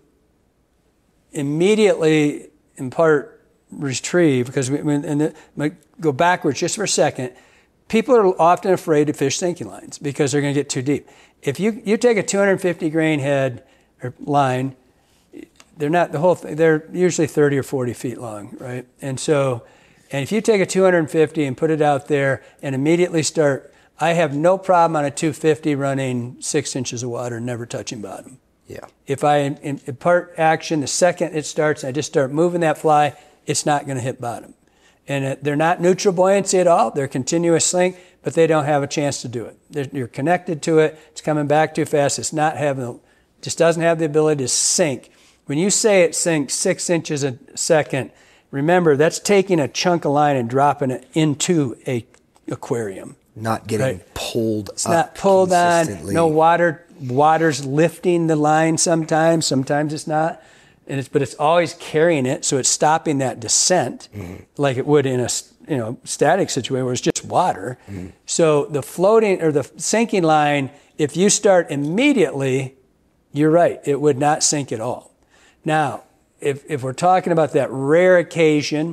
immediately impart retrieve, because go backwards just for a second, people are often afraid to fish sinking lines because they're going to get too deep. If you take a 250 grain head or line, they're not the whole thing. They're usually 30 or 40 feet long, right? And if you take a 250 and put it out there and immediately start, I have no problem on a 250 running 6 inches of water, never touching bottom. Yeah. If I impart action, the second it starts, I just start moving that fly, it's not going to hit bottom. And they're not neutral buoyancy at all. They're continuous sink, but they don't have a chance to do it. You're connected to it. It's coming back too fast. Just doesn't have the ability to sink. When you say it sinks 6 inches a second, remember that's taking a chunk of line and dropping it into a aquarium. Not getting pulled up. It's not pulled on. No water's lifting the line sometimes. Sometimes it's not. But it's always carrying it, so it's stopping that descent like it would in a static situation where it's just water. Mm-hmm. So the floating or the sinking line, if you start immediately, you're right, it would not sink at all. Now, if we're talking about that rare occasion,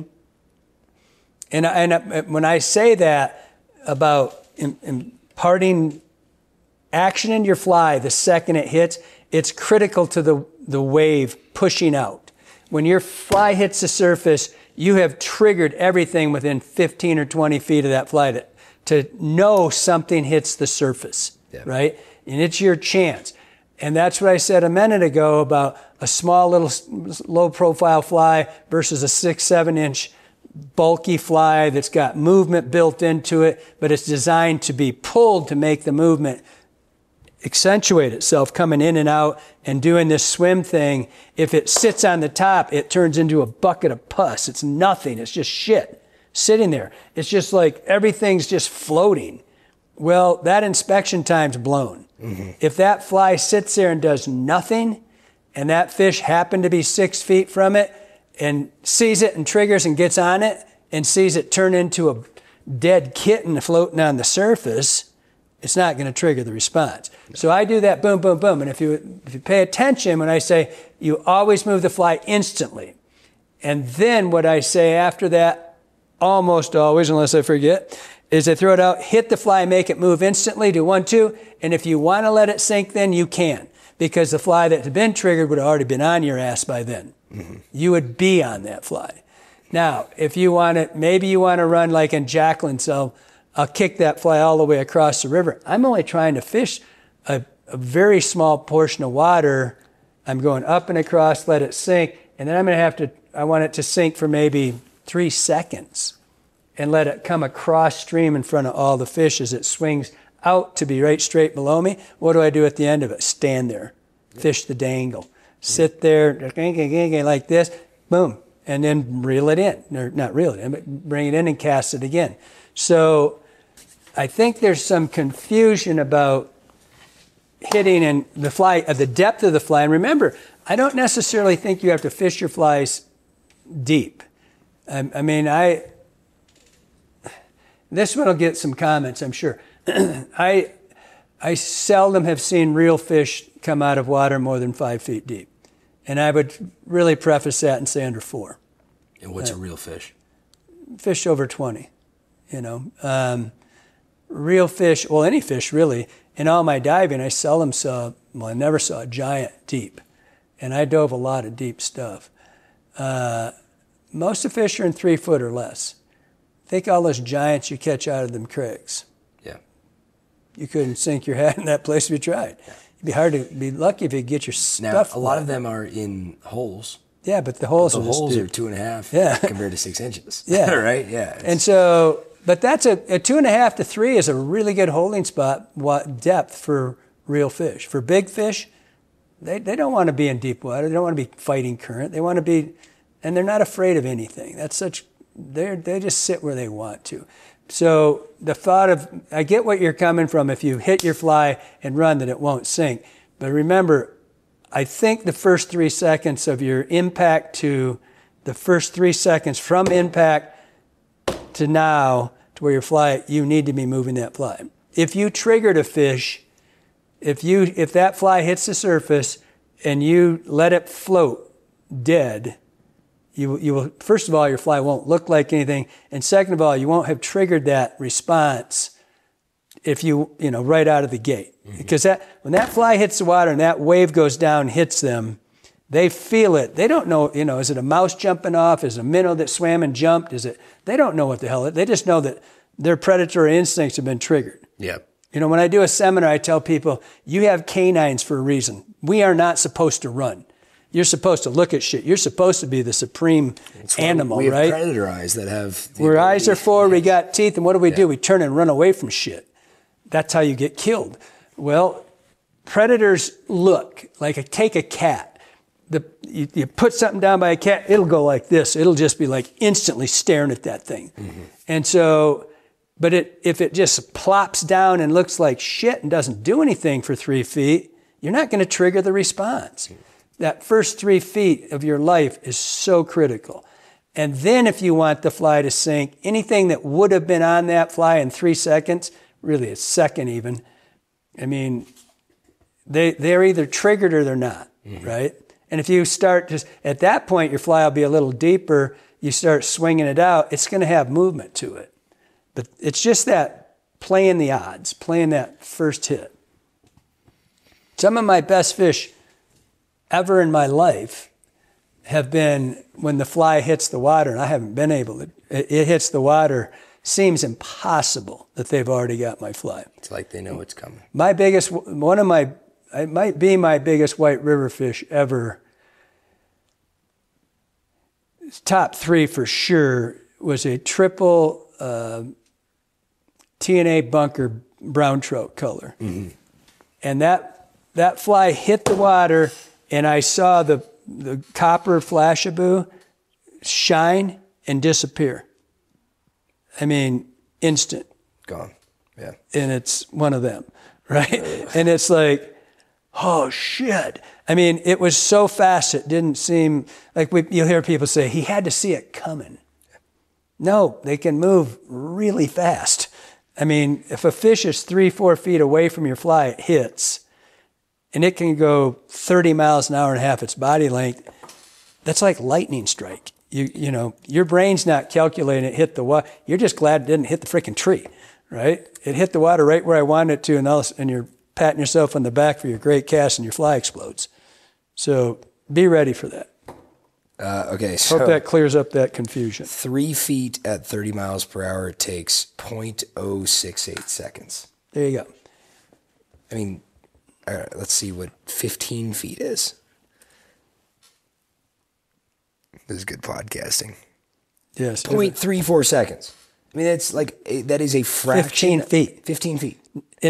and when I say that about imparting action in your fly the second it hits, it's critical to the wave pushing out. When your fly hits the surface, you have triggered everything within 15 or 20 feet of that fly to know something hits the surface, right? And it's your chance. And that's what I said a minute ago about a small little low-profile fly versus a 6-7 inch bulky fly that's got movement built into it, but it's designed to be pulled to make the movement accentuate itself, coming in and out and doing this swim thing. If it sits on the top, it turns into a bucket of pus. It's nothing. It's just shit sitting there. It's just like everything's just floating. Well, that inspection time's blown. Mm-hmm. If that fly sits there and does nothing, and that fish happened to be 6 feet from it and sees it and triggers and gets on it and sees it turn into a dead kitten floating on the surface, it's not going to trigger the response. So I do that boom, boom, boom. And if you pay attention when I say you always move the fly instantly. And then what I say after that, almost always, unless I forget, is I throw it out, hit the fly, make it move instantly, do 1, 2. And if you want to let it sink, then you can. Because the fly that had been triggered would have already been on your ass by then. Mm-hmm. You would be on that fly. Now, if you want it, maybe you want to run like in Jacqueline, so I'll kick that fly all the way across the river. I'm only trying to fish a very small portion of water. I'm going up and across, let it sink, and then I want it to sink for maybe 3 seconds and let it come across stream in front of all the fish as it swings out to be right straight below me. What do I do at the end of it? Stand there, fish the dangle, sit there like this, boom, and then reel it in. Or not reel it in, but bring it in and cast it again. So I think there's some confusion about hitting and the fly, the depth of the fly. And remember, I don't necessarily think you have to fish your flies deep. This one will get some comments, I'm sure. I seldom have seen real fish come out of water more than 5 feet deep. And I would really preface that and say under 4. And what's a real fish? Fish over 20, you know. Real fish, well, any fish really. In all my diving, I seldom saw, well, I never saw a giant deep. And I dove a lot of deep stuff. Most of the fish are in 3 foot or less. Think all those giants you catch out of them creeks. Yeah. You couldn't sink your head in that place if you tried. It'd be lucky if you get your stuff. Now, a lot of them are in holes. Yeah, but the holes The are holes just are deep. 2.5 compared to 6 inches. Yeah. Right? Yeah. And so, but that's a 2.5 to 3 is a really good holding spot depth for real fish. For big fish, they don't want to be in deep water. They don't want to be fighting current. They want to be, and they're not afraid of anything. They just sit where they want to. So the thought of, I get what you're coming from if you hit your fly and run that it won't sink. But remember, I think the first 3 seconds of your impact to the first 3 seconds from impact to now to where you fly, you need to be moving that fly. If you triggered a fish, if that fly hits the surface and you let it float dead, you will, first of all, your fly won't look like anything, and second of all, you won't have triggered that response if you right out of the gate. Mm-hmm. Because when that fly hits the water and that wave goes down and hits them, they feel it. They don't know, is it a mouse jumping off? Is it a minnow that swam and jumped? They don't know what the hell it is. They just know that their predatory instincts have been triggered. Yeah. When I do a seminar, I tell people, you have canines for a reason. We are not supposed to run. You're supposed to look at shit. You're supposed to be the supreme animal, right? We have predator eyes that have... Where eyes are forward, we got teeth, and what do? We turn and run away from shit. That's how you get killed. Well, predators look, take a cat. You put something down by a cat, it'll go like this. It'll just be like instantly staring at that thing. Mm-hmm. And so, but if it just plops down and looks like shit and doesn't do anything for 3 feet, you're not going to trigger the response. That first 3 feet of your life is so critical. And then if you want the fly to sink, anything that would have been on that fly in 3 seconds, really a second even, they're either triggered or they're not, right? And if you start at that point, your fly will be a little deeper, you start swinging it out, it's going to have movement to it. But it's just that playing the odds, playing that first hit. Some of my best fish ever in my life have been when the fly hits the water, and I haven't been able to, it hits the water, seems impossible that they've already got my fly. It's like they know it's coming. It might be my biggest white river fish ever. Top 3 for sure was a triple TNA bunker brown trout color. Mm-hmm. And that fly hit the water, and I saw the copper flashabou shine and disappear. Instant. Gone. Yeah. And it's one of them, right? And it's like, oh shit. It was so fast it didn't seem like you'll hear people say, he had to see it coming. No, they can move really fast. If a fish is 3-4 feet away from your fly, it hits. And it can go 30 miles an hour and a half its body length. That's like lightning strike. Your brain's not calculating it hit the water. You're just glad it didn't hit the freaking tree, right? It hit the water right where I wanted it to, and you're patting yourself on the back for your great cast, and your fly explodes. So be ready for that. Okay, so... Hope that clears up that confusion. 3 feet at 30 miles per hour takes 0.068 seconds. There you go. Let's see what 15 feet is. This is good podcasting. Yes. 0.34 seconds. It's that is a fraction. 15 feet. 15 feet.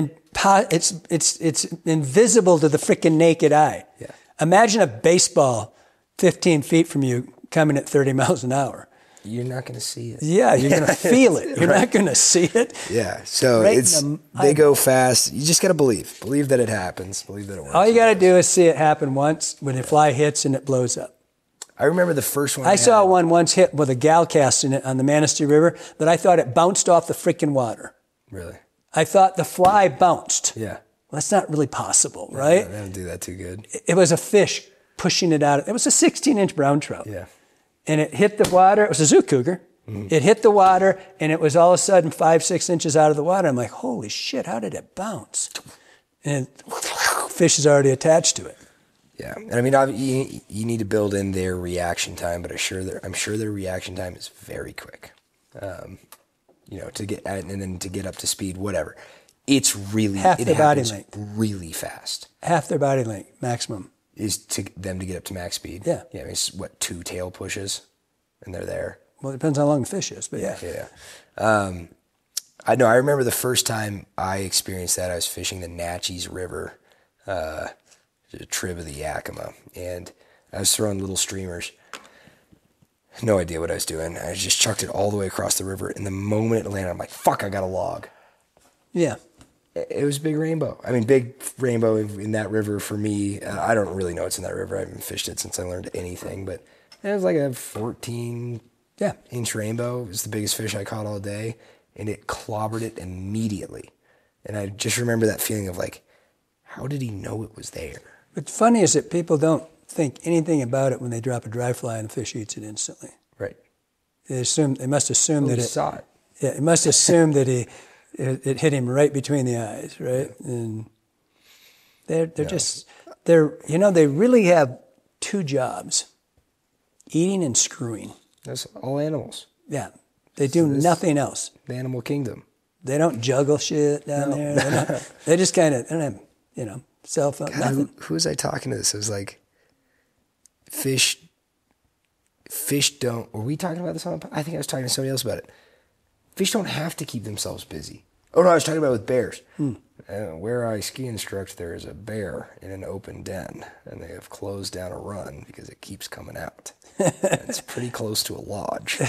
It's invisible to the freaking naked eye. Yeah. Imagine a baseball 15 feet from you coming at 30 miles an hour. You're not going to see it. Yeah, you're going to feel it. You're not going to see it. Yeah, so they go fast. You just got to believe. Believe that it happens. Believe that it works. All you got to do is see it happen once when the fly hits and it blows up. I remember the first one. I saw one once hit with a gal cast in it on the Manistee River that I thought it bounced off the freaking water. Really? I thought the fly bounced. Yeah. Well, that's not really possible, right? They don't do that too good. It was a fish pushing it out. It was a 16-inch brown trout. Yeah. And it hit the water. It was a Zook cougar. Mm-hmm. It hit the water, and it was all of a sudden 5-6 inches out of the water. I'm like, holy shit, how did it bounce? And fish is already attached to it. Yeah, and I mean, you need to build in their reaction time, but I'm sure their reaction time is very quick. To get at and then to get up to speed, whatever. It's really half their body length, really fast. Half their body length maximum is to them to get up to max speed. Yeah. Yeah. I mean, it's 2 tail pushes, and they're there. Well, it depends how long the fish is, but yeah. Yeah. I know. I remember the first time I experienced that. I was fishing the Natchez River, the trib of the Yakima, and I was throwing little streamers. No idea what I was doing. I just chucked it all the way across the river. And the moment it landed, I'm like, fuck, I got a log. Yeah. It was a big rainbow. I mean, big rainbow in that river for me. I don't really know what's in that river. I haven't fished it since I learned anything. But it was like a 14-inch rainbow. It was the biggest fish I caught all day. And it clobbered it immediately. And I just remember that feeling of like, how did he know it was there? What's funny is that people don't think anything about it when they drop a dry fly and the fish eats it instantly. Right. They must assume that it saw it. Yeah, it must assume that it hit him right between the eyes, right? And they really have 2 jobs: eating and screwing. That's all animals. Yeah, they do nothing else. The animal kingdom. They don't juggle shit down there. They just kind of, they don't have, cell phone. God, nothing. who was I talking to this? It was like, fish don't, were we talking about this on I think I was talking to somebody else about it. Fish don't have to keep themselves busy. Oh no, I was talking about with bears. Where I ski instruct, there is a bear in an open den, and they have closed down a run because it keeps coming out. It's pretty close to a lodge.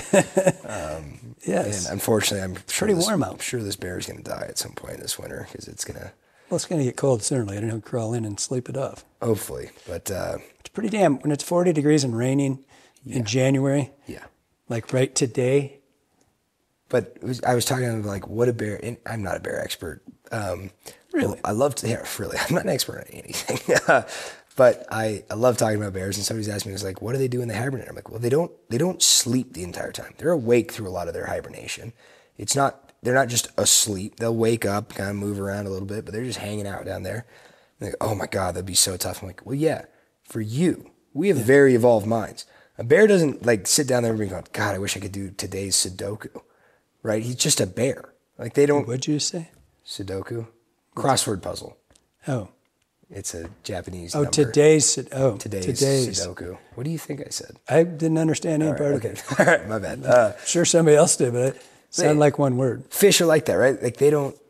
Yes. And unfortunately, I'm pretty warm out. I'm sure this bear is going to die at some point this winter because it's going to. Well, it's going to get cold sooner or later, and he'll crawl in and sleep it off. Hopefully, but it's pretty damn when it's 40 degrees and raining in January. Yeah. Like right today. But I was talking about like what a bear. And I'm not a bear expert. Really? I love to. Yeah, really. I'm not an expert on anything. But I love talking about bears. And somebody's asked me, it's like, what do they do when they hibernate? I'm like, well, they don't sleep the entire time. They're awake through a lot of their hibernation. They're not just asleep. They'll wake up, kind of move around a little bit, but they're just hanging out down there. Like, oh my God, that'd be so tough. I'm like, well, yeah, for you, we have very evolved minds. A bear doesn't like sit down there and be going, God, I wish I could do today's Sudoku, right? He's just a bear. Like they don't. What'd you say? Sudoku, crossword puzzle. Oh, it's a Japanese. Oh, number. today's Sudoku. What do you think I said? I didn't understand any part of okay. it. All right, my bad. Sure, somebody else did, but it sounded like one word. Fish are like that, right? Like they don't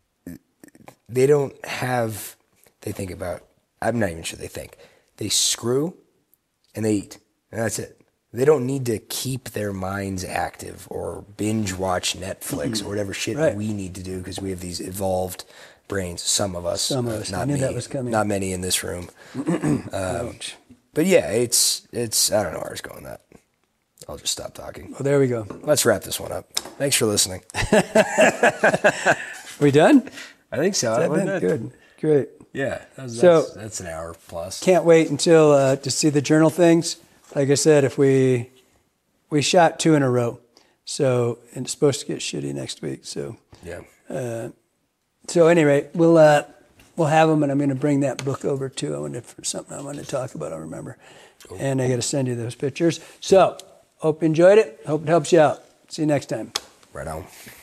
have. They think about. I'm not even sure they think. They screw, and they eat, and that's it. They don't need to keep their minds active or binge watch Netflix or whatever shit we need to do because we have these evolved brains. Some of us. Not I knew me. that was coming. Not many in this room. But yeah, it's. I don't know where I was going with that. I'll just stop talking. Well, there we go. Let's wrap this one up. Thanks for listening. We done? I think so. Good. Great. Yeah. That's an hour plus. Can't wait until to see the journal things. Like I said, if we shot 2 in a row, so and it's supposed to get shitty next week. So yeah. So anyway, we'll have them, and I'm going to bring that book over too. I wonder if there's something I want to talk about. I'll remember, and I got to send you those pictures. So hope you enjoyed it. Hope it helps you out. See you next time. Right on.